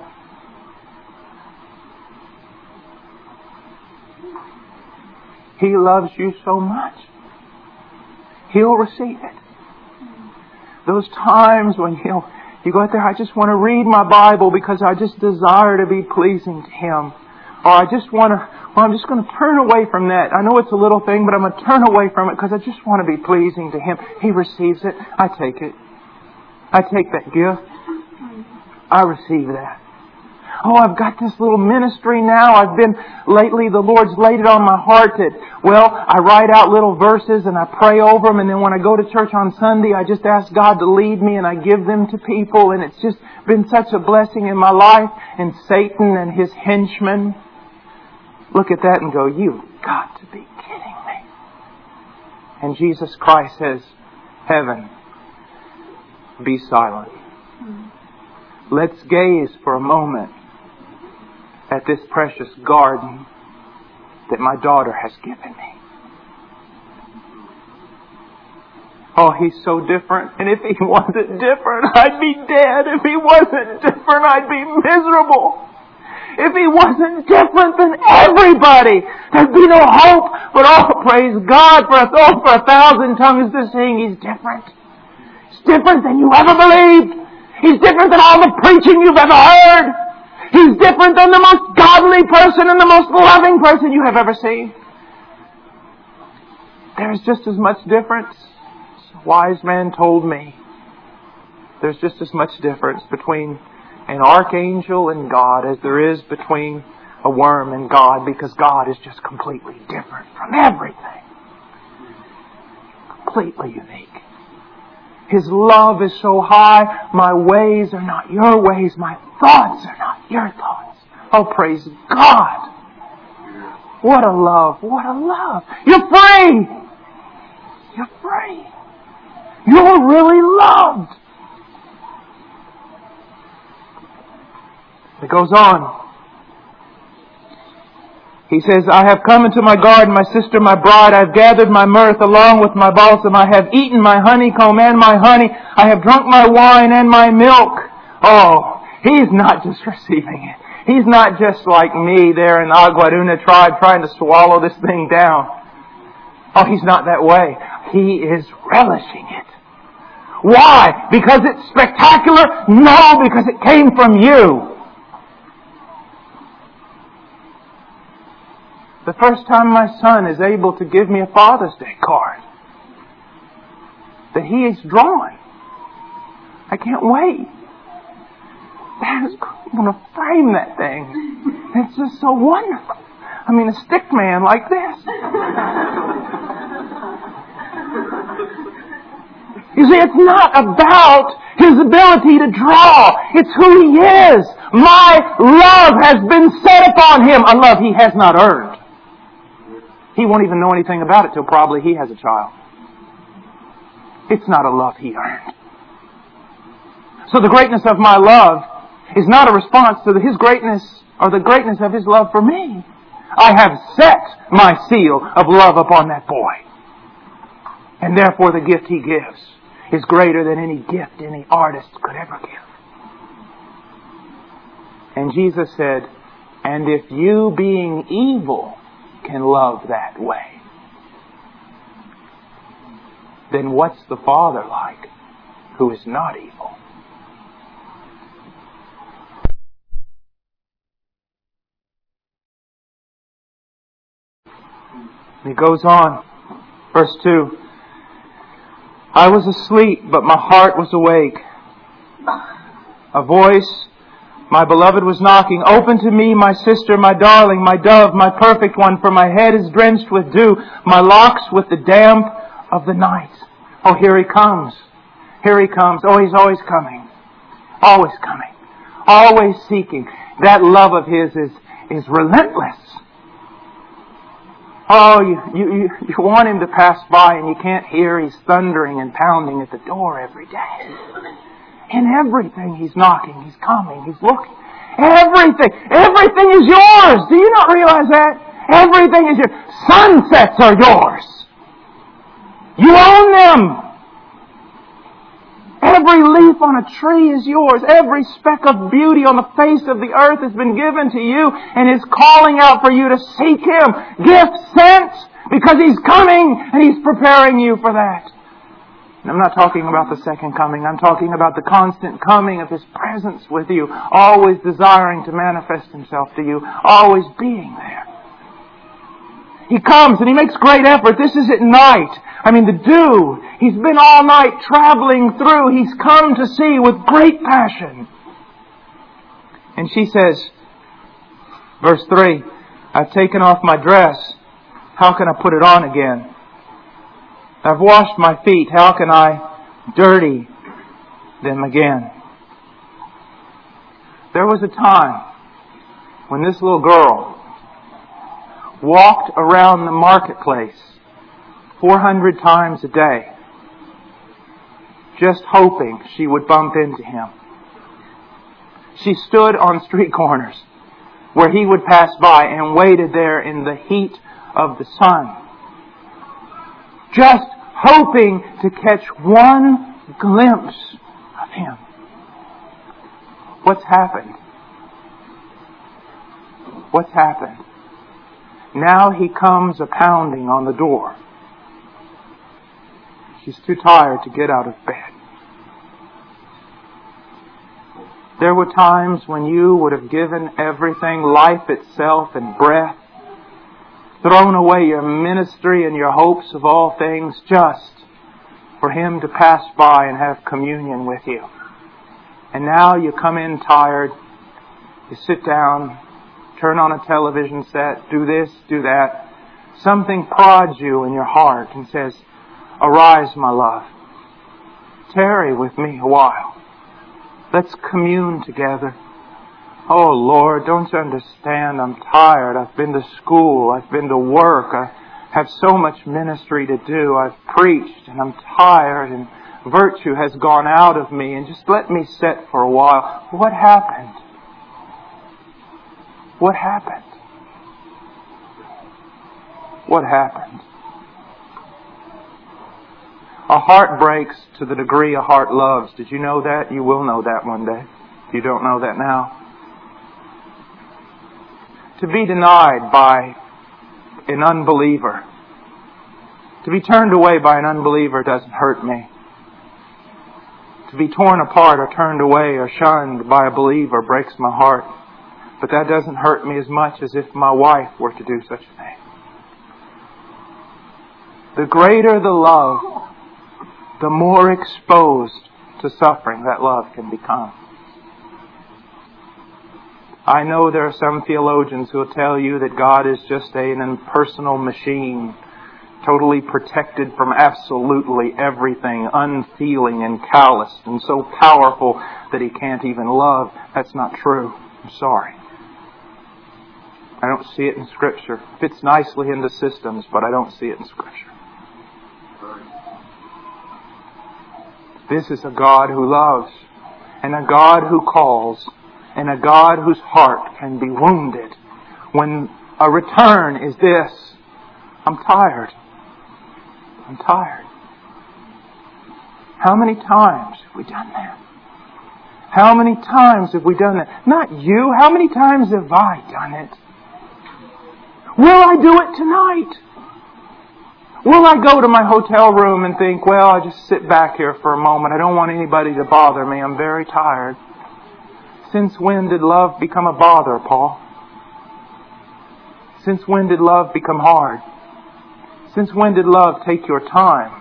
He loves you so much. He'll receive it. Those times when you go out there, I just want to read my Bible because I just desire to be pleasing to Him. Or I'm just going to turn away from that. I know it's a little thing, but I'm going to turn away from it because I just want to be pleasing to Him. He receives it. I take it. I take that gift. I receive that. Oh, I've got this little ministry now. Lately the Lord's laid it on my heart that, I write out little verses and I pray over them, and then when I go to church on Sunday, I just ask God to lead me and I give them to people, and it's just been such a blessing in my life. And Satan and his henchmen look at that and go, "You've got to be kidding me." And Jesus Christ says, "Heaven, be silent. Let's gaze for a moment at this precious garden that my daughter has given me." Oh, He's so different. And if He wasn't different, I'd be dead. If He wasn't different, I'd be miserable. If He wasn't different than everybody, there'd be no hope. But praise God for 1,000 tongues to sing. He's different. He's different than you ever believed. He's different than all the preaching you've ever heard. He's different than the most godly person and the most loving person you have ever seen. There's just as much difference. A wise man told me there's just as much difference between an archangel and God as there is between a worm and God, because God is just completely different from everything. Completely unique. His love is so high, my ways are not your ways, my thoughts are not your thoughts. Oh, praise God. What a love, what a love. You're free. You're free. You're really loved. It goes on. He says, "I have come into my garden, my sister, my bride. I have gathered my mirth along with my balsam. I have eaten my honeycomb and my honey. I have drunk my wine and my milk." Oh, He's not just receiving it. He's not just like me there in the Aguaduna tribe trying to swallow this thing down. Oh, He's not that way. He is relishing it. Why? Because it's spectacular? No, because it came from you. The first time my son is able to give me a Father's Day card that he is drawn, I can't wait. I'm going to frame that thing. It's just so wonderful. I mean, a stick man like this. You see, it's not about his ability to draw. It's who he is. My love has been set upon him, a love he has not earned. He won't even know anything about it till probably he has a child. It's not a love he earned. So the greatness of my love is not a response to His greatness or the greatness of His love for me. I have set my seal of love upon that boy. And therefore the gift He gives is greater than any gift any artist could ever give. And Jesus said, "And if you, being evil, can love that way, then what's the Father like who is not evil?" And he goes on, verse 2. "I was asleep, but my heart was awake. A voice, my beloved, was knocking. 'Open to me, my sister, my darling, my dove, my perfect one, for my head is drenched with dew, my locks with the damp of the night.'" Oh, here He comes. Here He comes. Oh, He's always coming. Always coming. Always seeking. That love of His is relentless. Oh, you want Him to pass by and you can't hear He's thundering and pounding at the door every day. In everything He's knocking, He's coming, He's looking. Everything is yours. Do you not realize that? Everything is yours. Sunsets are yours. You own them. Every leaf on a tree is yours. Every speck of beauty on the face of the earth has been given to you and is calling out for you to seek Him. Gift sent because He's coming and He's preparing you for that. And I'm not talking about the second coming. I'm talking about the constant coming of His presence with you, always desiring to manifest Himself to you, always being there. He comes and He makes great effort. This is at night. I mean, the dew. He's been all night traveling through. He's come to see with great passion. And she says, verse 3, I've taken off my dress. How can I put it on again? I've washed my feet. How can I dirty them again? There was a time when this little girl walked around the marketplace 400 times a day, just hoping she would bump into him. She stood on street corners where he would pass by and waited there in the heat of the sun, just hoping to catch one glimpse of him. What's happened? What's happened? Now he comes a-pounding on the door. She's too tired to get out of bed. There were times when you would have given everything, life itself and breath, thrown away your ministry and your hopes of all things just for him to pass by and have communion with you. And now you come in tired, you sit down, turn on a television set, do this, do that. Something prods you in your heart and says, arise, my love. Tarry with me a while. Let's commune together. Oh Lord, don't you understand? I'm tired. I've been to school. I've been to work. I have so much ministry to do. I've preached and I'm tired and virtue has gone out of me, and just let me sit for a while. What happened? What happened? What happened? A heart breaks to the degree a heart loves. Did you know that? You will know that one day. If you don't know that now. To be denied by an unbeliever, to be turned away by an unbeliever doesn't hurt me. To be torn apart or turned away or shunned by a believer breaks my heart. But that doesn't hurt me as much as if my wife were to do such a thing. The greater the love, the more exposed to suffering that love can become. I know there are some theologians who will tell you that God is just an impersonal machine, totally protected from absolutely everything, unfeeling and calloused, and so powerful that He can't even love. That's not true. I'm sorry. I don't see it in Scripture. It fits nicely into systems, but I don't see it in Scripture. This is a God who loves, and a God who calls, and a God whose heart can be wounded when a return is this: I'm tired. I'm tired. How many times have we done that? How many times have we done that? Not you. How many times have I done it? Will I do it tonight? Will I go to my hotel room and think, well, I'll just sit back here for a moment. I don't want anybody to bother me. I'm very tired. Since when did love become a bother, Paul? Since when did love become hard? Since when did love take your time?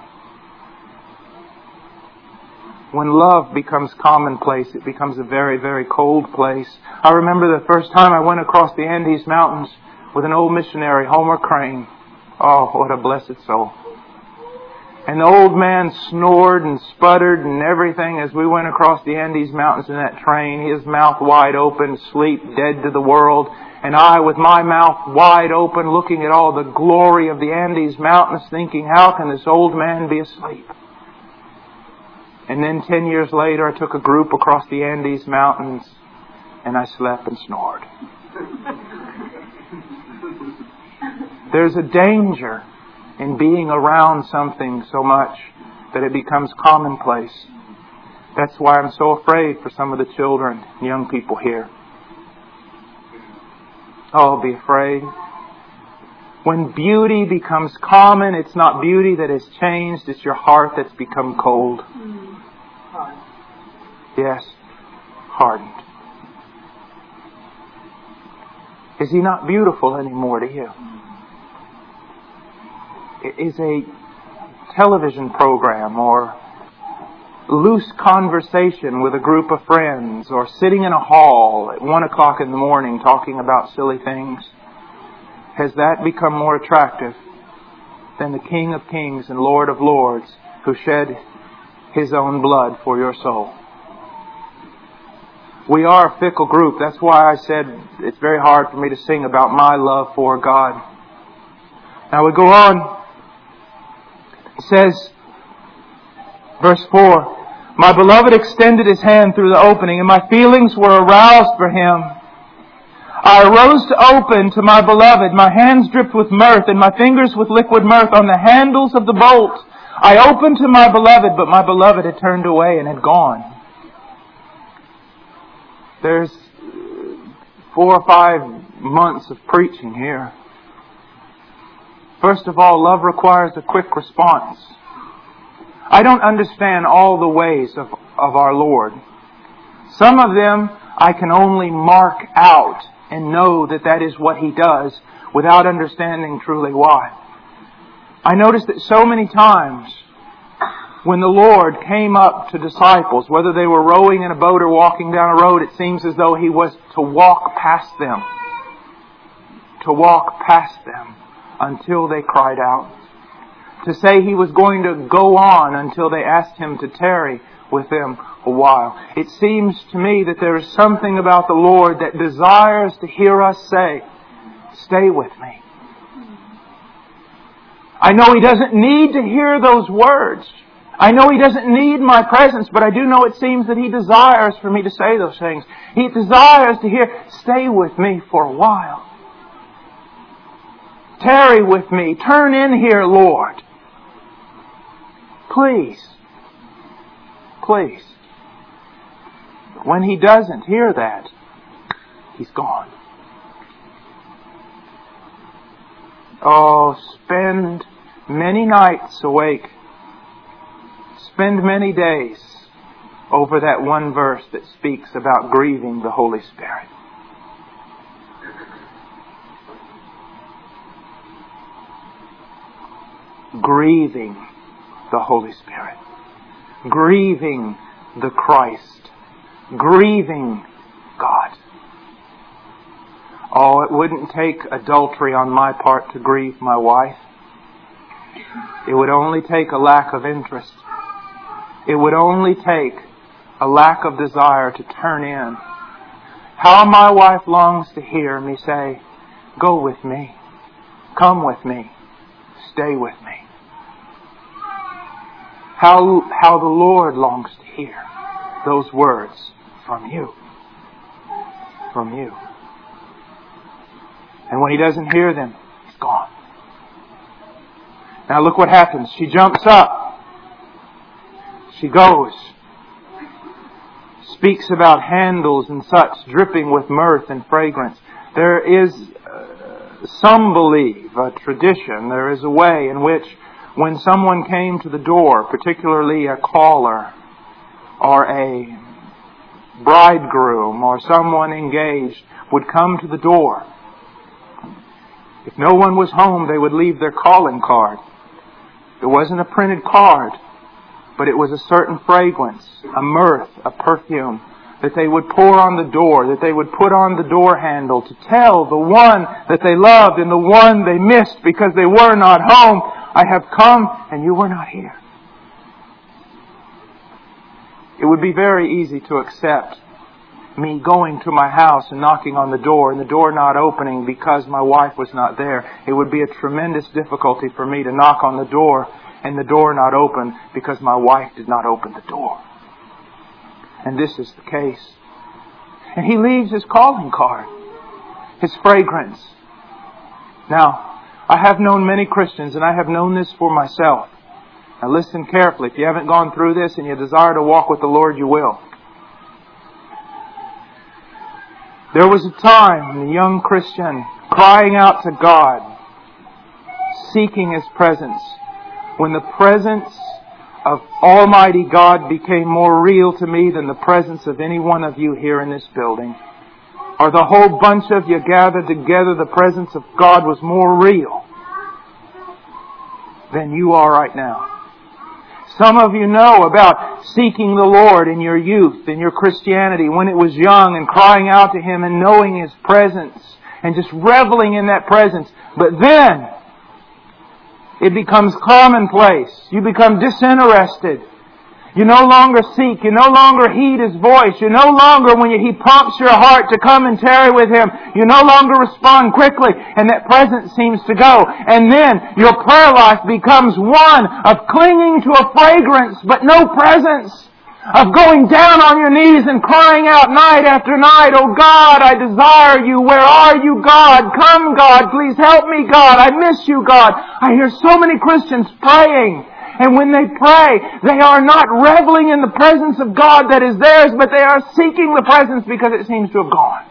When love becomes commonplace, it becomes a very, very cold place. I remember the first time I went across the Andes Mountains with an old missionary, Homer Crane. Oh, what a blessed soul. And the old man snored and sputtered and everything as we went across the Andes Mountains in that train, his mouth wide open, asleep, dead to the world. And I, with my mouth wide open, looking at all the glory of the Andes Mountains, thinking, how can this old man be asleep? And then 10 years later, I took a group across the Andes Mountains, and I slept and snored. There's a danger in being around something so much that it becomes commonplace. That's why I'm so afraid for some of the children and young people here. Oh, be afraid. When beauty becomes common, it's not beauty that has changed, it's your heart that's become cold. Yes, hardened. Is He not beautiful anymore to you? Is a television program or loose conversation with a group of friends, or sitting in a hall at 1 o'clock in the morning talking about silly things? Has that become more attractive than the King of Kings and Lord of Lords who shed His own blood for your soul? We are a fickle group. That's why I said it's very hard for me to sing about my love for God. Now we go on. It says, verse 4, my beloved extended his hand through the opening, and my feelings were aroused for him. I arose to open to my beloved. My hands dripped with mirth, and my fingers with liquid mirth on the handles of the bolt. I opened to my beloved, but my beloved had turned away and had gone. There's 4 or 5 months of preaching here. First of all, love requires a quick response. I don't understand all the ways of our Lord. Some of them I can only mark out and know that that is what He does without understanding truly why. I noticed that so many times when the Lord came up to disciples, whether they were rowing in a boat or walking down a road, it seems as though He was to walk past them. To walk past them until they cried out. To say He was going to go on until they asked Him to tarry with them a while. It seems to me that there is something about the Lord that desires to hear us say, stay with me. I know He doesn't need to hear those words. I know He doesn't need my presence, but I do know it seems that He desires for me to say those things. He desires to hear, stay with me for a while. Tarry with me. Turn in here, Lord. Please. Please. But when He doesn't hear that, He's gone. Oh, spend many nights awake. Spend many days over that one verse that speaks about grieving the Holy Spirit. Grieving the Holy Spirit. Grieving the Christ. Grieving God. Oh, it wouldn't take adultery on my part to grieve my wife. It would only take a lack of interest. It would only take a lack of desire to turn in. How my wife longs to hear me say, go with me. Come with me. Stay with me. How the Lord longs to hear those words from you. From you. And when He doesn't hear them, He's gone. Now look what happens. She jumps up. She goes. Speaks about handles and such, dripping with mirth and fragrance. There is, some believe, a tradition. There is a way in which when someone came to the door, particularly a caller or a bridegroom or someone engaged, would come to the door. If no one was home, they would leave their calling card. It wasn't a printed card, but it was a certain fragrance, a mirth, a perfume that they would pour on the door, that they would put on the door handle to tell the one that they loved and the one they missed because they were not home, I have come and you were not here. It would be very easy to accept me going to my house and knocking on the door and the door not opening because my wife was not there. It would be a tremendous difficulty for me to knock on the door and the door not open because my wife did not open the door. And this is the case. And he leaves his calling card, his fragrance. Now, I have known many Christians, and I have known this for myself. Now listen carefully. If you haven't gone through this and you desire to walk with the Lord, you will. There was a time when a young Christian crying out to God, seeking His presence, when the presence of Almighty God became more real to me than the presence of any one of you here in this building. Or the whole bunch of you gathered together, the presence of God was more real than you are right now. Some of you know about seeking the Lord in your youth, in your Christianity, when it was young, and crying out to Him and knowing His presence and just reveling in that presence. But then it becomes commonplace. You become disinterested. You no longer seek. You no longer heed His voice. You no longer, when He prompts your heart to come and tarry with Him, you no longer respond quickly, and that presence seems to go. And then your prayer life becomes one of clinging to a fragrance but no presence. Of going down on your knees and crying out night after night, "Oh God, I desire You. Where are You, God? Come, God. Please help me, God. I miss You, God." I hear so many Christians praying. And when they pray, they are not reveling in the presence of God that is theirs, but they are seeking the presence because it seems to have gone.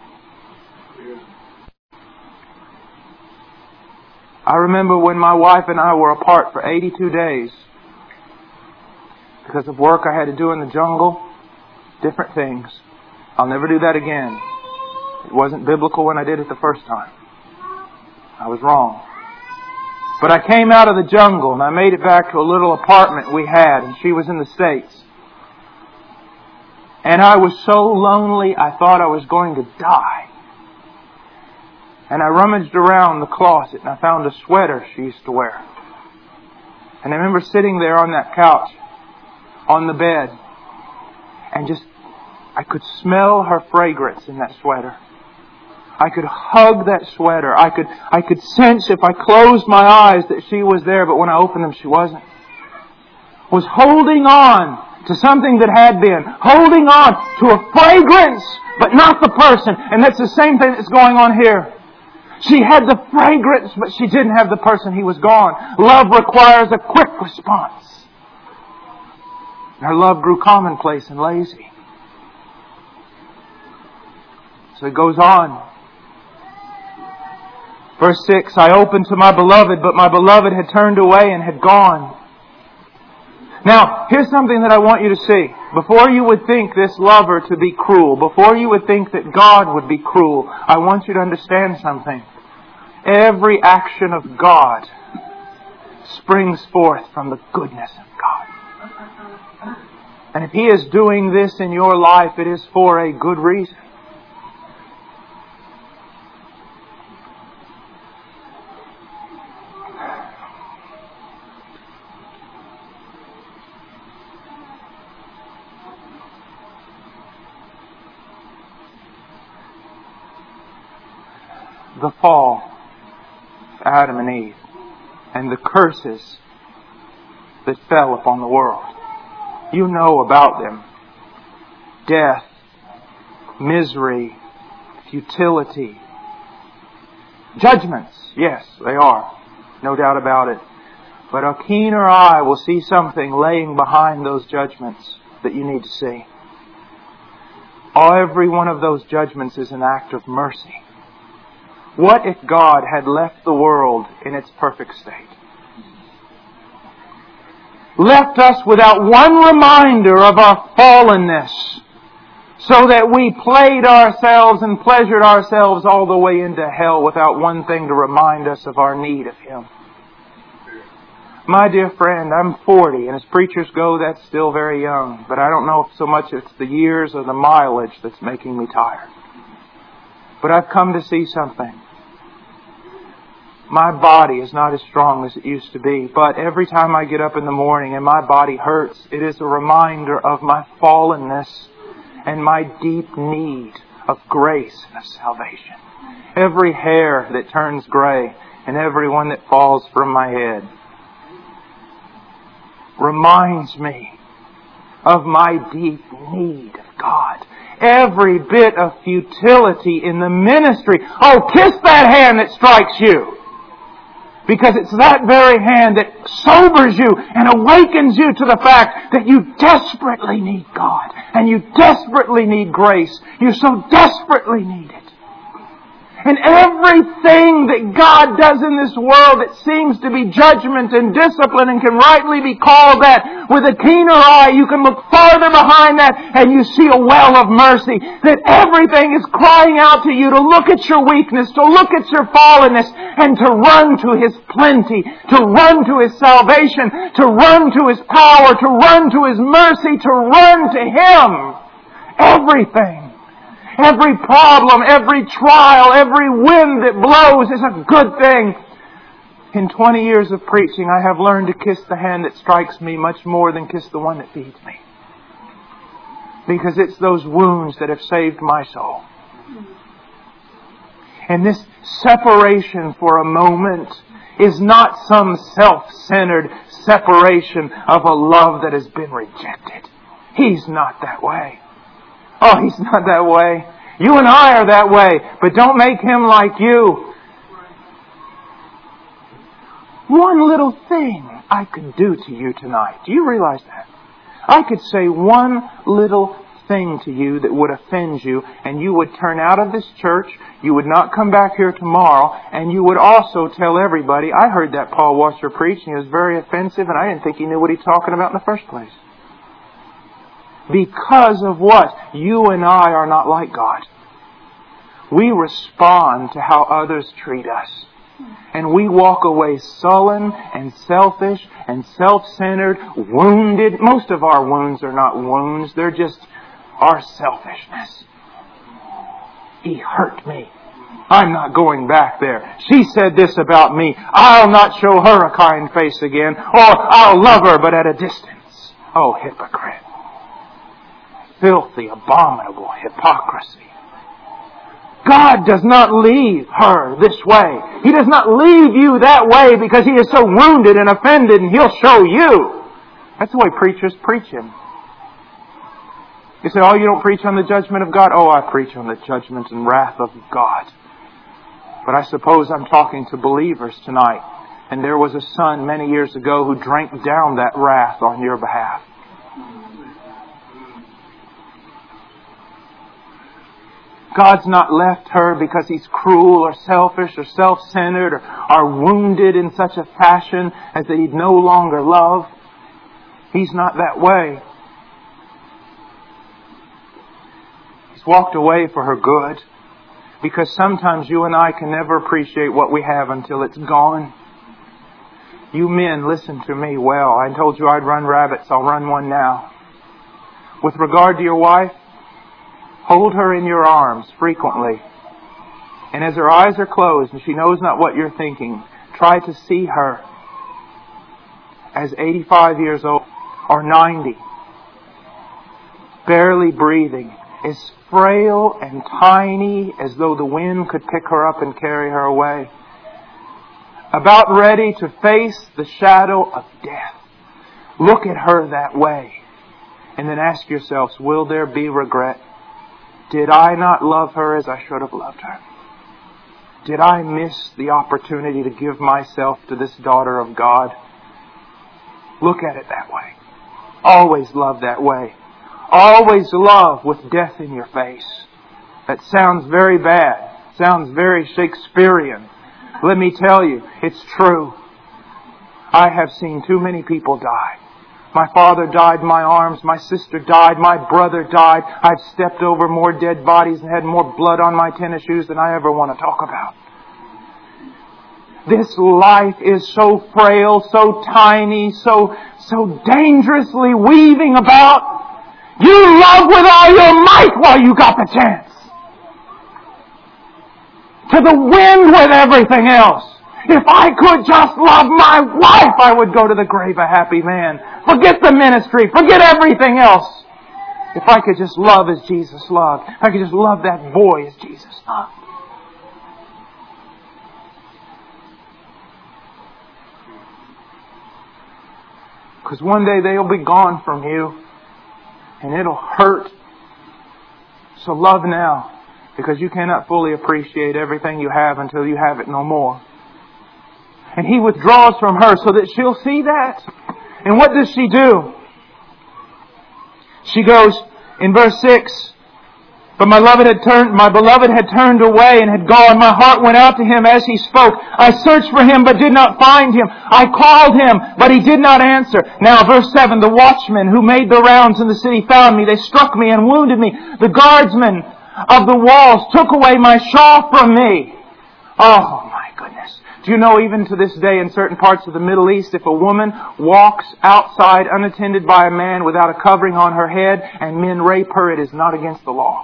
I remember when my wife and I were apart for 82 days. Because of work I had to do in the jungle, different things. I'll never do that again. It wasn't biblical when I did it the first time. I was wrong. But I came out of the jungle and I made it back to a little apartment we had, and she was in the States. And I was so lonely I thought I was going to die. And I rummaged around the closet and I found a sweater she used to wear. And I remember sitting there on that couch, on the bed, and I could smell her fragrance in that sweater. I could hug that sweater. I could sense if I closed my eyes that she was there, but when I opened them, she wasn't. Was holding on to something that had been. Holding on to a fragrance, but not the person. And that's the same thing that's going on here. She had the fragrance, but she didn't have the person. He was gone. Love requires a quick response. Her love grew commonplace and lazy. So it goes on. Verse 6, "I opened to my beloved, but my beloved had turned away and had gone." Now, here's something that I want you to see. Before you would think this lover to be cruel, before you would think that God would be cruel, I want you to understand something. Every action of God springs forth from the goodness of God. And if He is doing this in your life, it is for a good reason. The fall of Adam and Eve and the curses that fell upon the world. You know about them. Death, misery, futility. Judgments, yes, they are. No doubt about it. But a keener eye will see something laying behind those judgments that you need to see. Every one of those judgments is an act of mercy. What if God had left the world in its perfect state? Left us without one reminder of our fallenness, so that we played ourselves and pleasured ourselves all the way into hell without one thing to remind us of our need of Him. My dear friend, I'm 40, and as preachers go, that's still very young. But I don't know if so much it's the years or the mileage that's making me tired. But I've come to see something. My body is not as strong as it used to be, but every time I get up in the morning and my body hurts, it is a reminder of my fallenness and my deep need of grace and of salvation. Every hair that turns gray and every one that falls from my head reminds me of my deep need of God. Every bit of futility in the ministry. Oh, kiss that hand that strikes you. Because it's that very hand that sobers you and awakens you to the fact that you desperately need God. And you desperately need grace. You so desperately need it. And everything that God does in this world that seems to be judgment and discipline and can rightly be called that, with a keener eye you can look farther behind that and you see a well of mercy. That everything is crying out to you to look at your weakness, to look at your fallenness, and to run to His plenty, to run to His salvation, to run to His power, to run to His mercy, to run to Him. Everything. Every problem, every trial, every wind that blows is a good thing. In 20 years of preaching, I have learned to kiss the hand that strikes me much more than kiss the one that feeds me. Because it's those wounds that have saved my soul. And this separation for a moment is not some self-centered separation of a love that has been rejected. He's not that way. Oh, He's not that way. You and I are that way, but don't make Him like you. One little thing I could do to you tonight. Do you realize that? I could say one little thing to you that would offend you, and you would turn out of this church, you would not come back here tomorrow, and you would also tell everybody, I heard that Paul Washer preach, and he was very offensive, and I didn't think he knew what he was talking about in the first place. Because of what? You and I are not like God. We respond to how others treat us. And we walk away sullen and selfish and self-centered, wounded. Most of our wounds are not wounds. They're just our selfishness. He hurt me. I'm not going back there. She said this about me. I'll not show her a kind face again. Or I'll love her but at a distance. Oh, hypocrite. Filthy, abominable hypocrisy. God does not leave her this way. He does not leave you that way because He is so wounded and offended, and He'll show you. That's the way preachers preach Him. You say, oh, you don't preach on the judgment of God? Oh, I preach on the judgment and wrath of God. But I suppose I'm talking to believers tonight. And there was a son many years ago who drank down that wrath on your behalf. God's not left her because He's cruel or selfish or self-centered or wounded in such a fashion as that He'd no longer love. He's not that way. He's walked away for her good, because sometimes you and I can never appreciate what we have until it's gone. You men, listen to me well. I told you I'd run rabbits. I'll run one now. With regard to your wife, hold her in your arms frequently. And as her eyes are closed and she knows not what you're thinking, try to see her as 85 years old or 90, barely breathing, as frail and tiny as though the wind could pick her up and carry her away, about ready to face the shadow of death. Look at her that way and then ask yourselves, will there be regret? Did I not love her as I should have loved her? Did I miss the opportunity to give myself to this daughter of God? Look at it that way. Always love that way. Always love with death in your face. That sounds very bad. Sounds very Shakespearean. Let me tell you, it's true. I have seen too many people die. My father died in my arms. My sister died. My brother died. I've stepped over more dead bodies and had more blood on my tennis shoes than I ever want to talk about. This life is so frail, so tiny, so dangerously weaving about. You love with all your might while you got the chance. To the wind with everything else. If I could just love my wife, I would go to the grave a happy man. Forget the ministry. Forget everything else. If I could just love as Jesus loved. If I could just love that boy as Jesus loved. Because one day they'll be gone from you. And it'll hurt. So love now. Because you cannot fully appreciate everything you have until you have it no more. And He withdraws from her so that she'll see that. And what does she do? She goes in verse 6, But my beloved had turned away and had gone. My heart went out to him as he spoke. I searched for him, but did not find him. I called him, but he did not answer. Now, verse 7, the watchmen who made the rounds in the city found me. They struck me and wounded me. The guardsmen of the walls took away my shawl from me. Oh, my goodness. Do you know, even to this day in certain parts of the Middle East, if a woman walks outside unattended by a man without a covering on her head and men rape her, it is not against the law.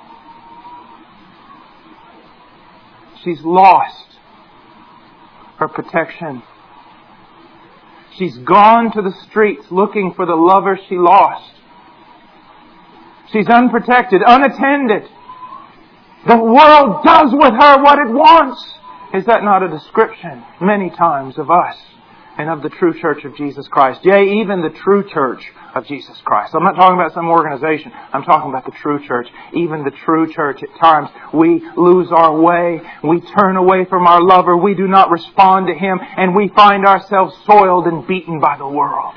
She's lost her protection. She's gone to the streets looking for the lover she lost. She's unprotected, unattended. The world does with her what it wants. Is that not a description many times of us and of the true church of Jesus Christ? Yea, even the true church of Jesus Christ. I'm not talking about some organization. I'm talking about the true church. Even the true church, at times we lose our way. We turn away from our lover. We do not respond to Him. And we find ourselves soiled and beaten by the world.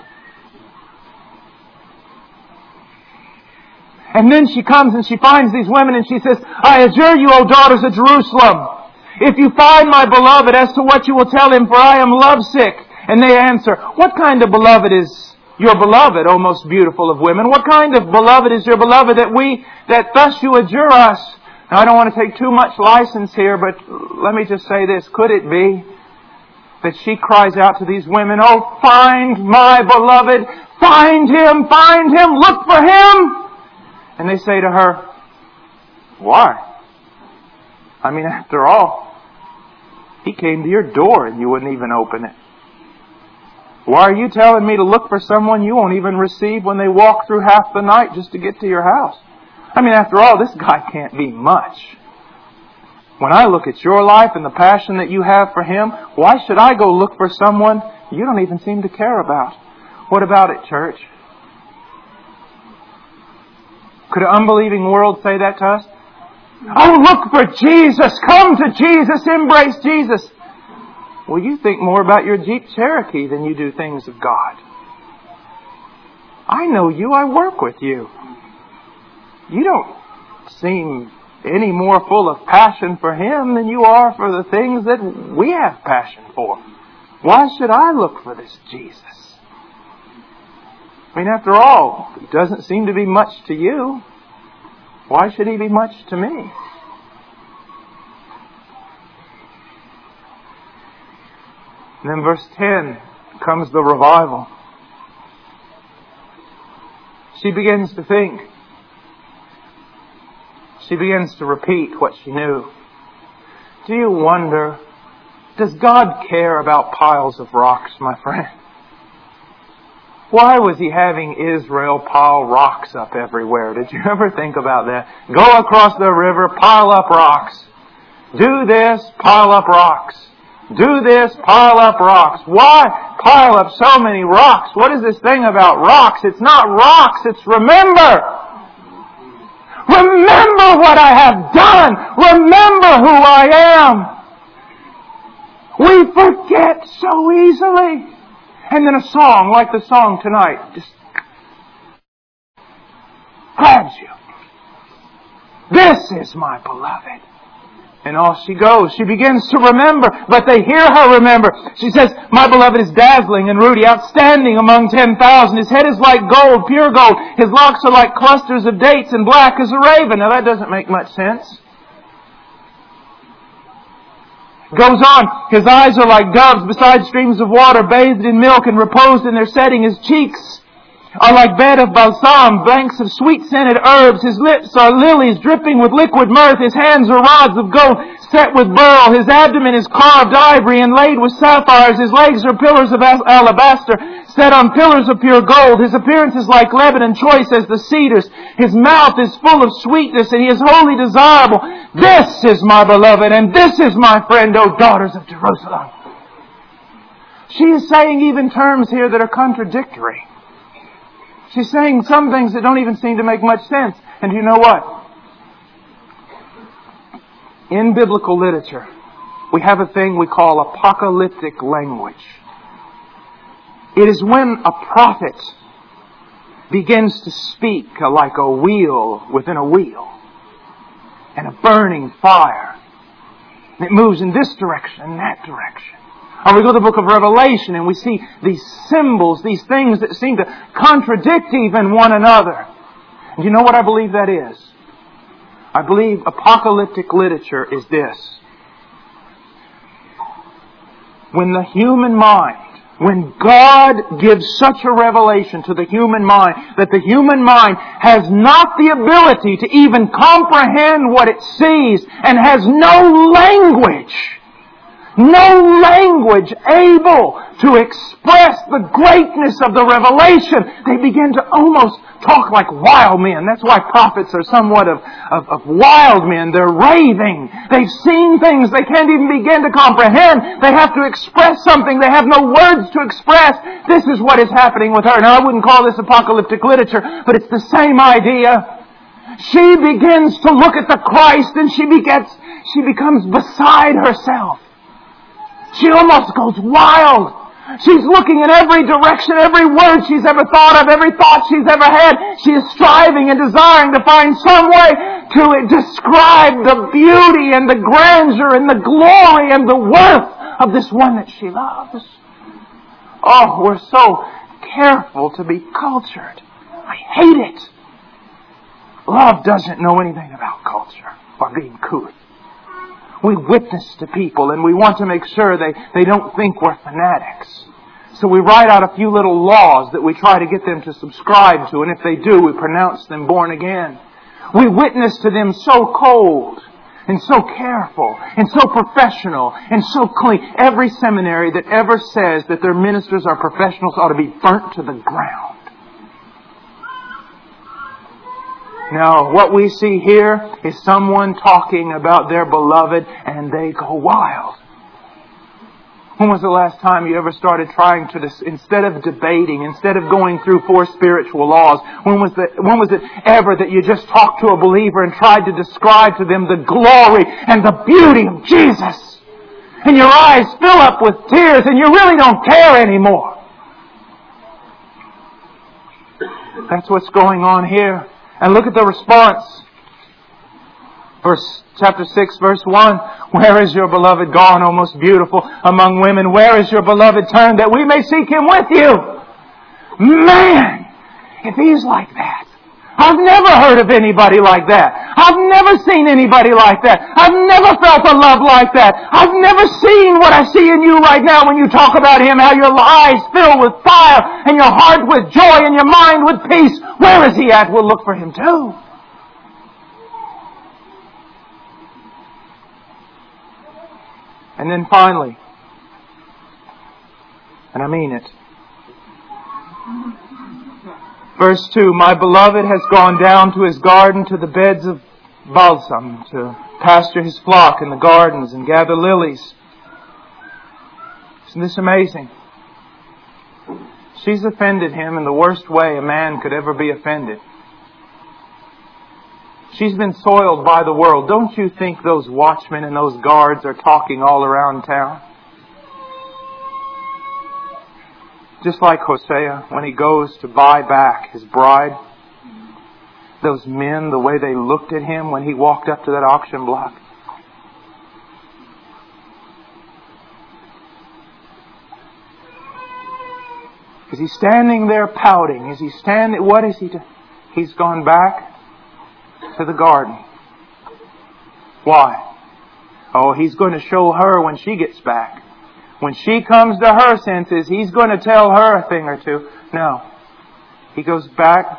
And then she comes and she finds these women and she says, I adjure you, O daughters of Jerusalem, if you find my beloved, as to what you will tell him, for I am lovesick. And they answer, what kind of beloved is your beloved, O most beautiful of women? What kind of beloved is your beloved that thus you adjure us? Now, I don't want to take too much license here, but let me just say this. Could it be that she cries out to these women, oh, find my beloved, find him, look for him? And they say to her, why? I mean, after all, he came to your door and you wouldn't even open it. Why are you telling me to look for someone you won't even receive when they walk through half the night just to get to your house? I mean, after all, this guy can't be much. When I look at your life and the passion that you have for him, why should I go look for someone you don't even seem to care about? What about it, church? Could an unbelieving world say that to us? Oh, look for Jesus. Come to Jesus. Embrace Jesus. Well, you think more about your Jeep Cherokee than you do things of God. I know you. I work with you. You don't seem any more full of passion for Him than you are for the things that we have passion for. Why should I look for this Jesus? I mean, after all, He doesn't seem to be much to you. Why should He be much to me? And then verse 10 comes the revival. She begins to think. She begins to repeat what she knew. Do you wonder, does God care about piles of rocks, my friend? Why was He having Israel pile rocks up everywhere? Did you ever think about that? Go across the river, pile up rocks. Do this, pile up rocks. Do this, pile up rocks. Why pile up so many rocks? What is this thing about rocks? It's not rocks, it's remember. Remember what I have done. Remember who I am. We forget so easily. And then a song like the song tonight just grabs you. This is my beloved. And off she goes. She begins to remember, but they hear her remember. She says, my beloved is dazzling and ruddy, outstanding among 10,000. His head is like gold, pure gold. His locks are like clusters of dates and black as a raven. Now that doesn't make much sense. Goes on, his eyes are like doves beside streams of water, bathed in milk and reposed in their setting. His cheeks are like bed of balsam, banks of sweet-scented herbs. His lips are lilies dripping with liquid mirth. His hands are rods of gold set with beryl. His abdomen is carved ivory inlaid with sapphires. His legs are pillars of alabaster set on pillars of pure gold. His appearance is like Lebanon, choice as the cedars. His mouth is full of sweetness, and he is wholly desirable. This is my beloved, and this is my friend, O daughters of Jerusalem. She is saying even terms here that are contradictory. She's saying some things that don't even seem to make much sense. And you know what? In biblical literature, we have a thing we call apocalyptic language. It is when a prophet begins to speak like a wheel within a wheel. and a burning fire. And it moves in this direction and that direction. Or we go to the book of Revelation and we see these symbols, these things that seem to contradict even one another. And you know what I believe that is? I believe apocalyptic literature is this. When the human mind, when God gives such a revelation to the human mind that the human mind has not the ability to even comprehend what it sees and has no language able to express the greatness of the revelation, they begin to almost talk like wild men. That's why prophets are somewhat of wild men. They're raving. They've seen things they can't even begin to comprehend. They have to express something. They have no words to express. This is what is happening with her. Now, I wouldn't call this apocalyptic literature, but it's the same idea. She begins to look at the Christ and she becomes beside herself. She almost goes wild. She's looking in every direction, every word she's ever thought of, every thought she's ever had. She is striving and desiring to find some way to describe the beauty and the grandeur and the glory and the worth of this one that she loves. Oh, we're so careful to be cultured. I hate it. Love doesn't know anything about culture or being couth. We witness to people and we want to make sure they don't think we're fanatics. So we write out a few little laws that we try to get them to subscribe to, and if they do, we pronounce them born again. We witness to them so cold and so careful and so professional and so clean. Every seminary that ever says that their ministers are professionals ought to be burnt to the ground. Now, what we see here is someone talking about their beloved and they go wild. When was the last time you ever started trying to, instead of debating, instead of going through 4 spiritual laws, when was it ever that you just talked to a believer and tried to describe to them the glory and the beauty of Jesus? And your eyes fill up with tears and you really don't care anymore. That's what's going on here. And look at the response. Chapter 6, verse 1. Where is your beloved gone, O most beautiful among women? Where is your beloved turned that we may seek Him with you? Man, if He's like that. I've never heard of anybody like that. I've never seen anybody like that. I've never felt a love like that. I've never seen what I see in you right now when you talk about Him, how your eyes fill with fire and your heart with joy and your mind with peace. Where is He at? We'll look for Him too. And then finally, and I mean it, verse 2, my beloved has gone down to his garden, to the beds of balsam, to pasture his flock in the gardens and gather lilies. Isn't this amazing? She's offended him in the worst way a man could ever be offended. She's been soiled by the world. Don't you think those watchmen and those guards are talking all around town? Just like Hosea, when he goes to buy back his bride. Those men, the way they looked at him when he walked up to that auction block. Is he standing there pouting? What is he doing? He's gone back to the garden. Why? Oh, he's going to show her when she gets back. When she comes to her senses, he's going to tell her a thing or two. No. He goes back,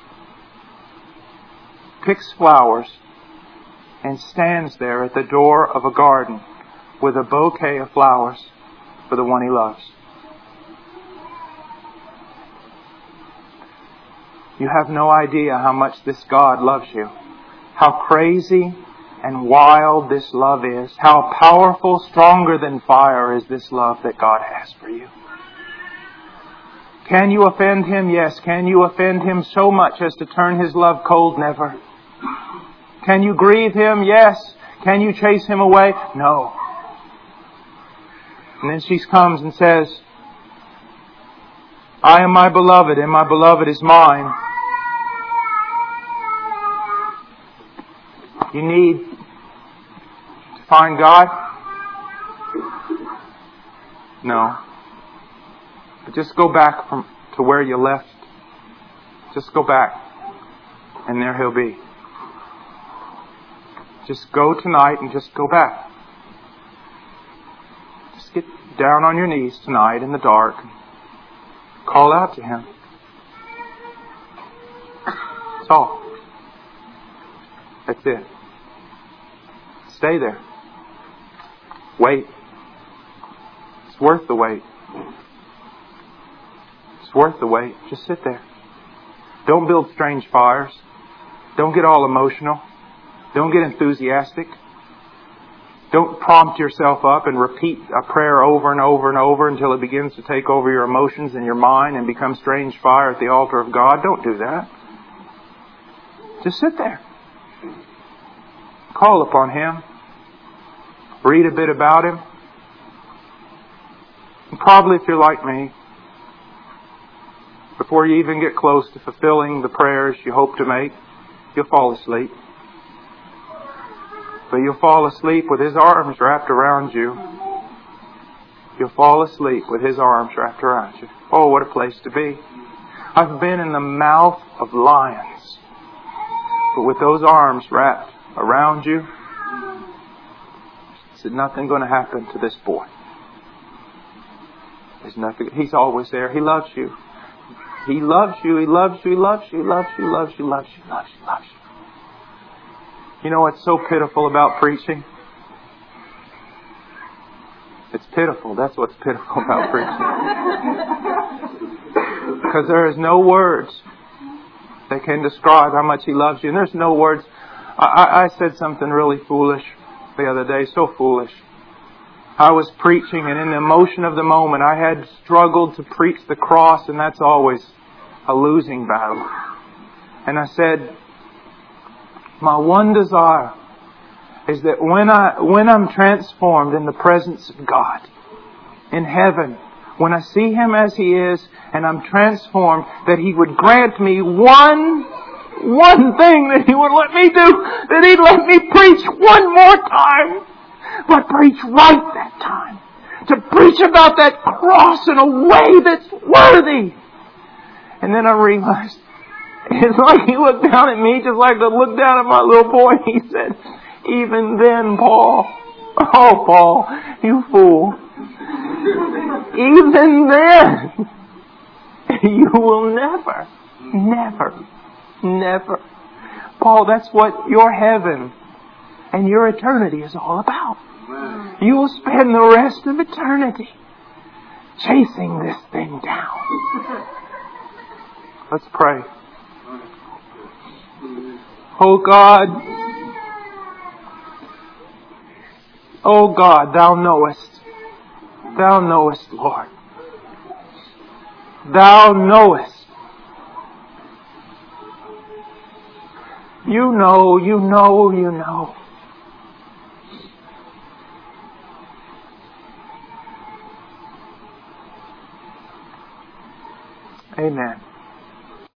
picks flowers, and stands there at the door of a garden with a bouquet of flowers for the one he loves. You have no idea how much this God loves you. How crazy and wild this love is. How powerful, stronger than fire is this love that God has for you. Can you offend Him? Yes. Can you offend Him so much as to turn His love cold? Never. Can you grieve Him? Yes. Can you chase Him away? No. And then she comes and says, I am my beloved and my beloved is mine. You need to find God? No. But just go back to where you left. Just go back. And there He'll be. Just go tonight and just go back. Just get down on your knees tonight in the dark. And call out to Him. That's all. That's it. Stay there. Wait. It's worth the wait. It's worth the wait. Just sit there. Don't build strange fires. Don't get all emotional. Don't get enthusiastic. Don't prompt yourself up and repeat a prayer over and over and over until it begins to take over your emotions and your mind and become strange fire at the altar of God. Don't do that. Just sit there. Call upon Him. Read a bit about Him. And probably if you're like me, before you even get close to fulfilling the prayers you hope to make, you'll fall asleep. But you'll fall asleep with His arms wrapped around you. You'll fall asleep with His arms wrapped around you. Oh, what a place to be. I've been in the mouth of lions. But with those arms wrapped around you, there's nothing going to happen to this boy. There's nothing. He's always there. He loves you. He loves you. He loves you. He loves you. He loves you. He loves you. He loves you. He loves you. He loves you. You know what's so pitiful about preaching? It's pitiful. That's what's pitiful about preaching. Because there is no words that can describe how much He loves you. And there's no words. I said something really foolish the other day. So foolish. I was preaching, and in the emotion of the moment, I had struggled to preach the cross, and that's always a losing battle. And I said, my one desire is that when I'm transformed in the presence of God in heaven, when I see Him as He is and I'm transformed, that He would grant me one thing that He would let me do, that He'd let me preach one more time, but preach right that time. To preach about that cross in a way that's worthy. And then I realized, it's like He looked down at me just like I looked down at my little boy. He said, even then, Paul, oh Paul, you fool, even then, you will never. Paul, that's what your heaven and your eternity is all about. You will spend the rest of eternity chasing this thing down. Let's pray. Oh God, Thou knowest, Lord. Thou knowest. You know. Amen.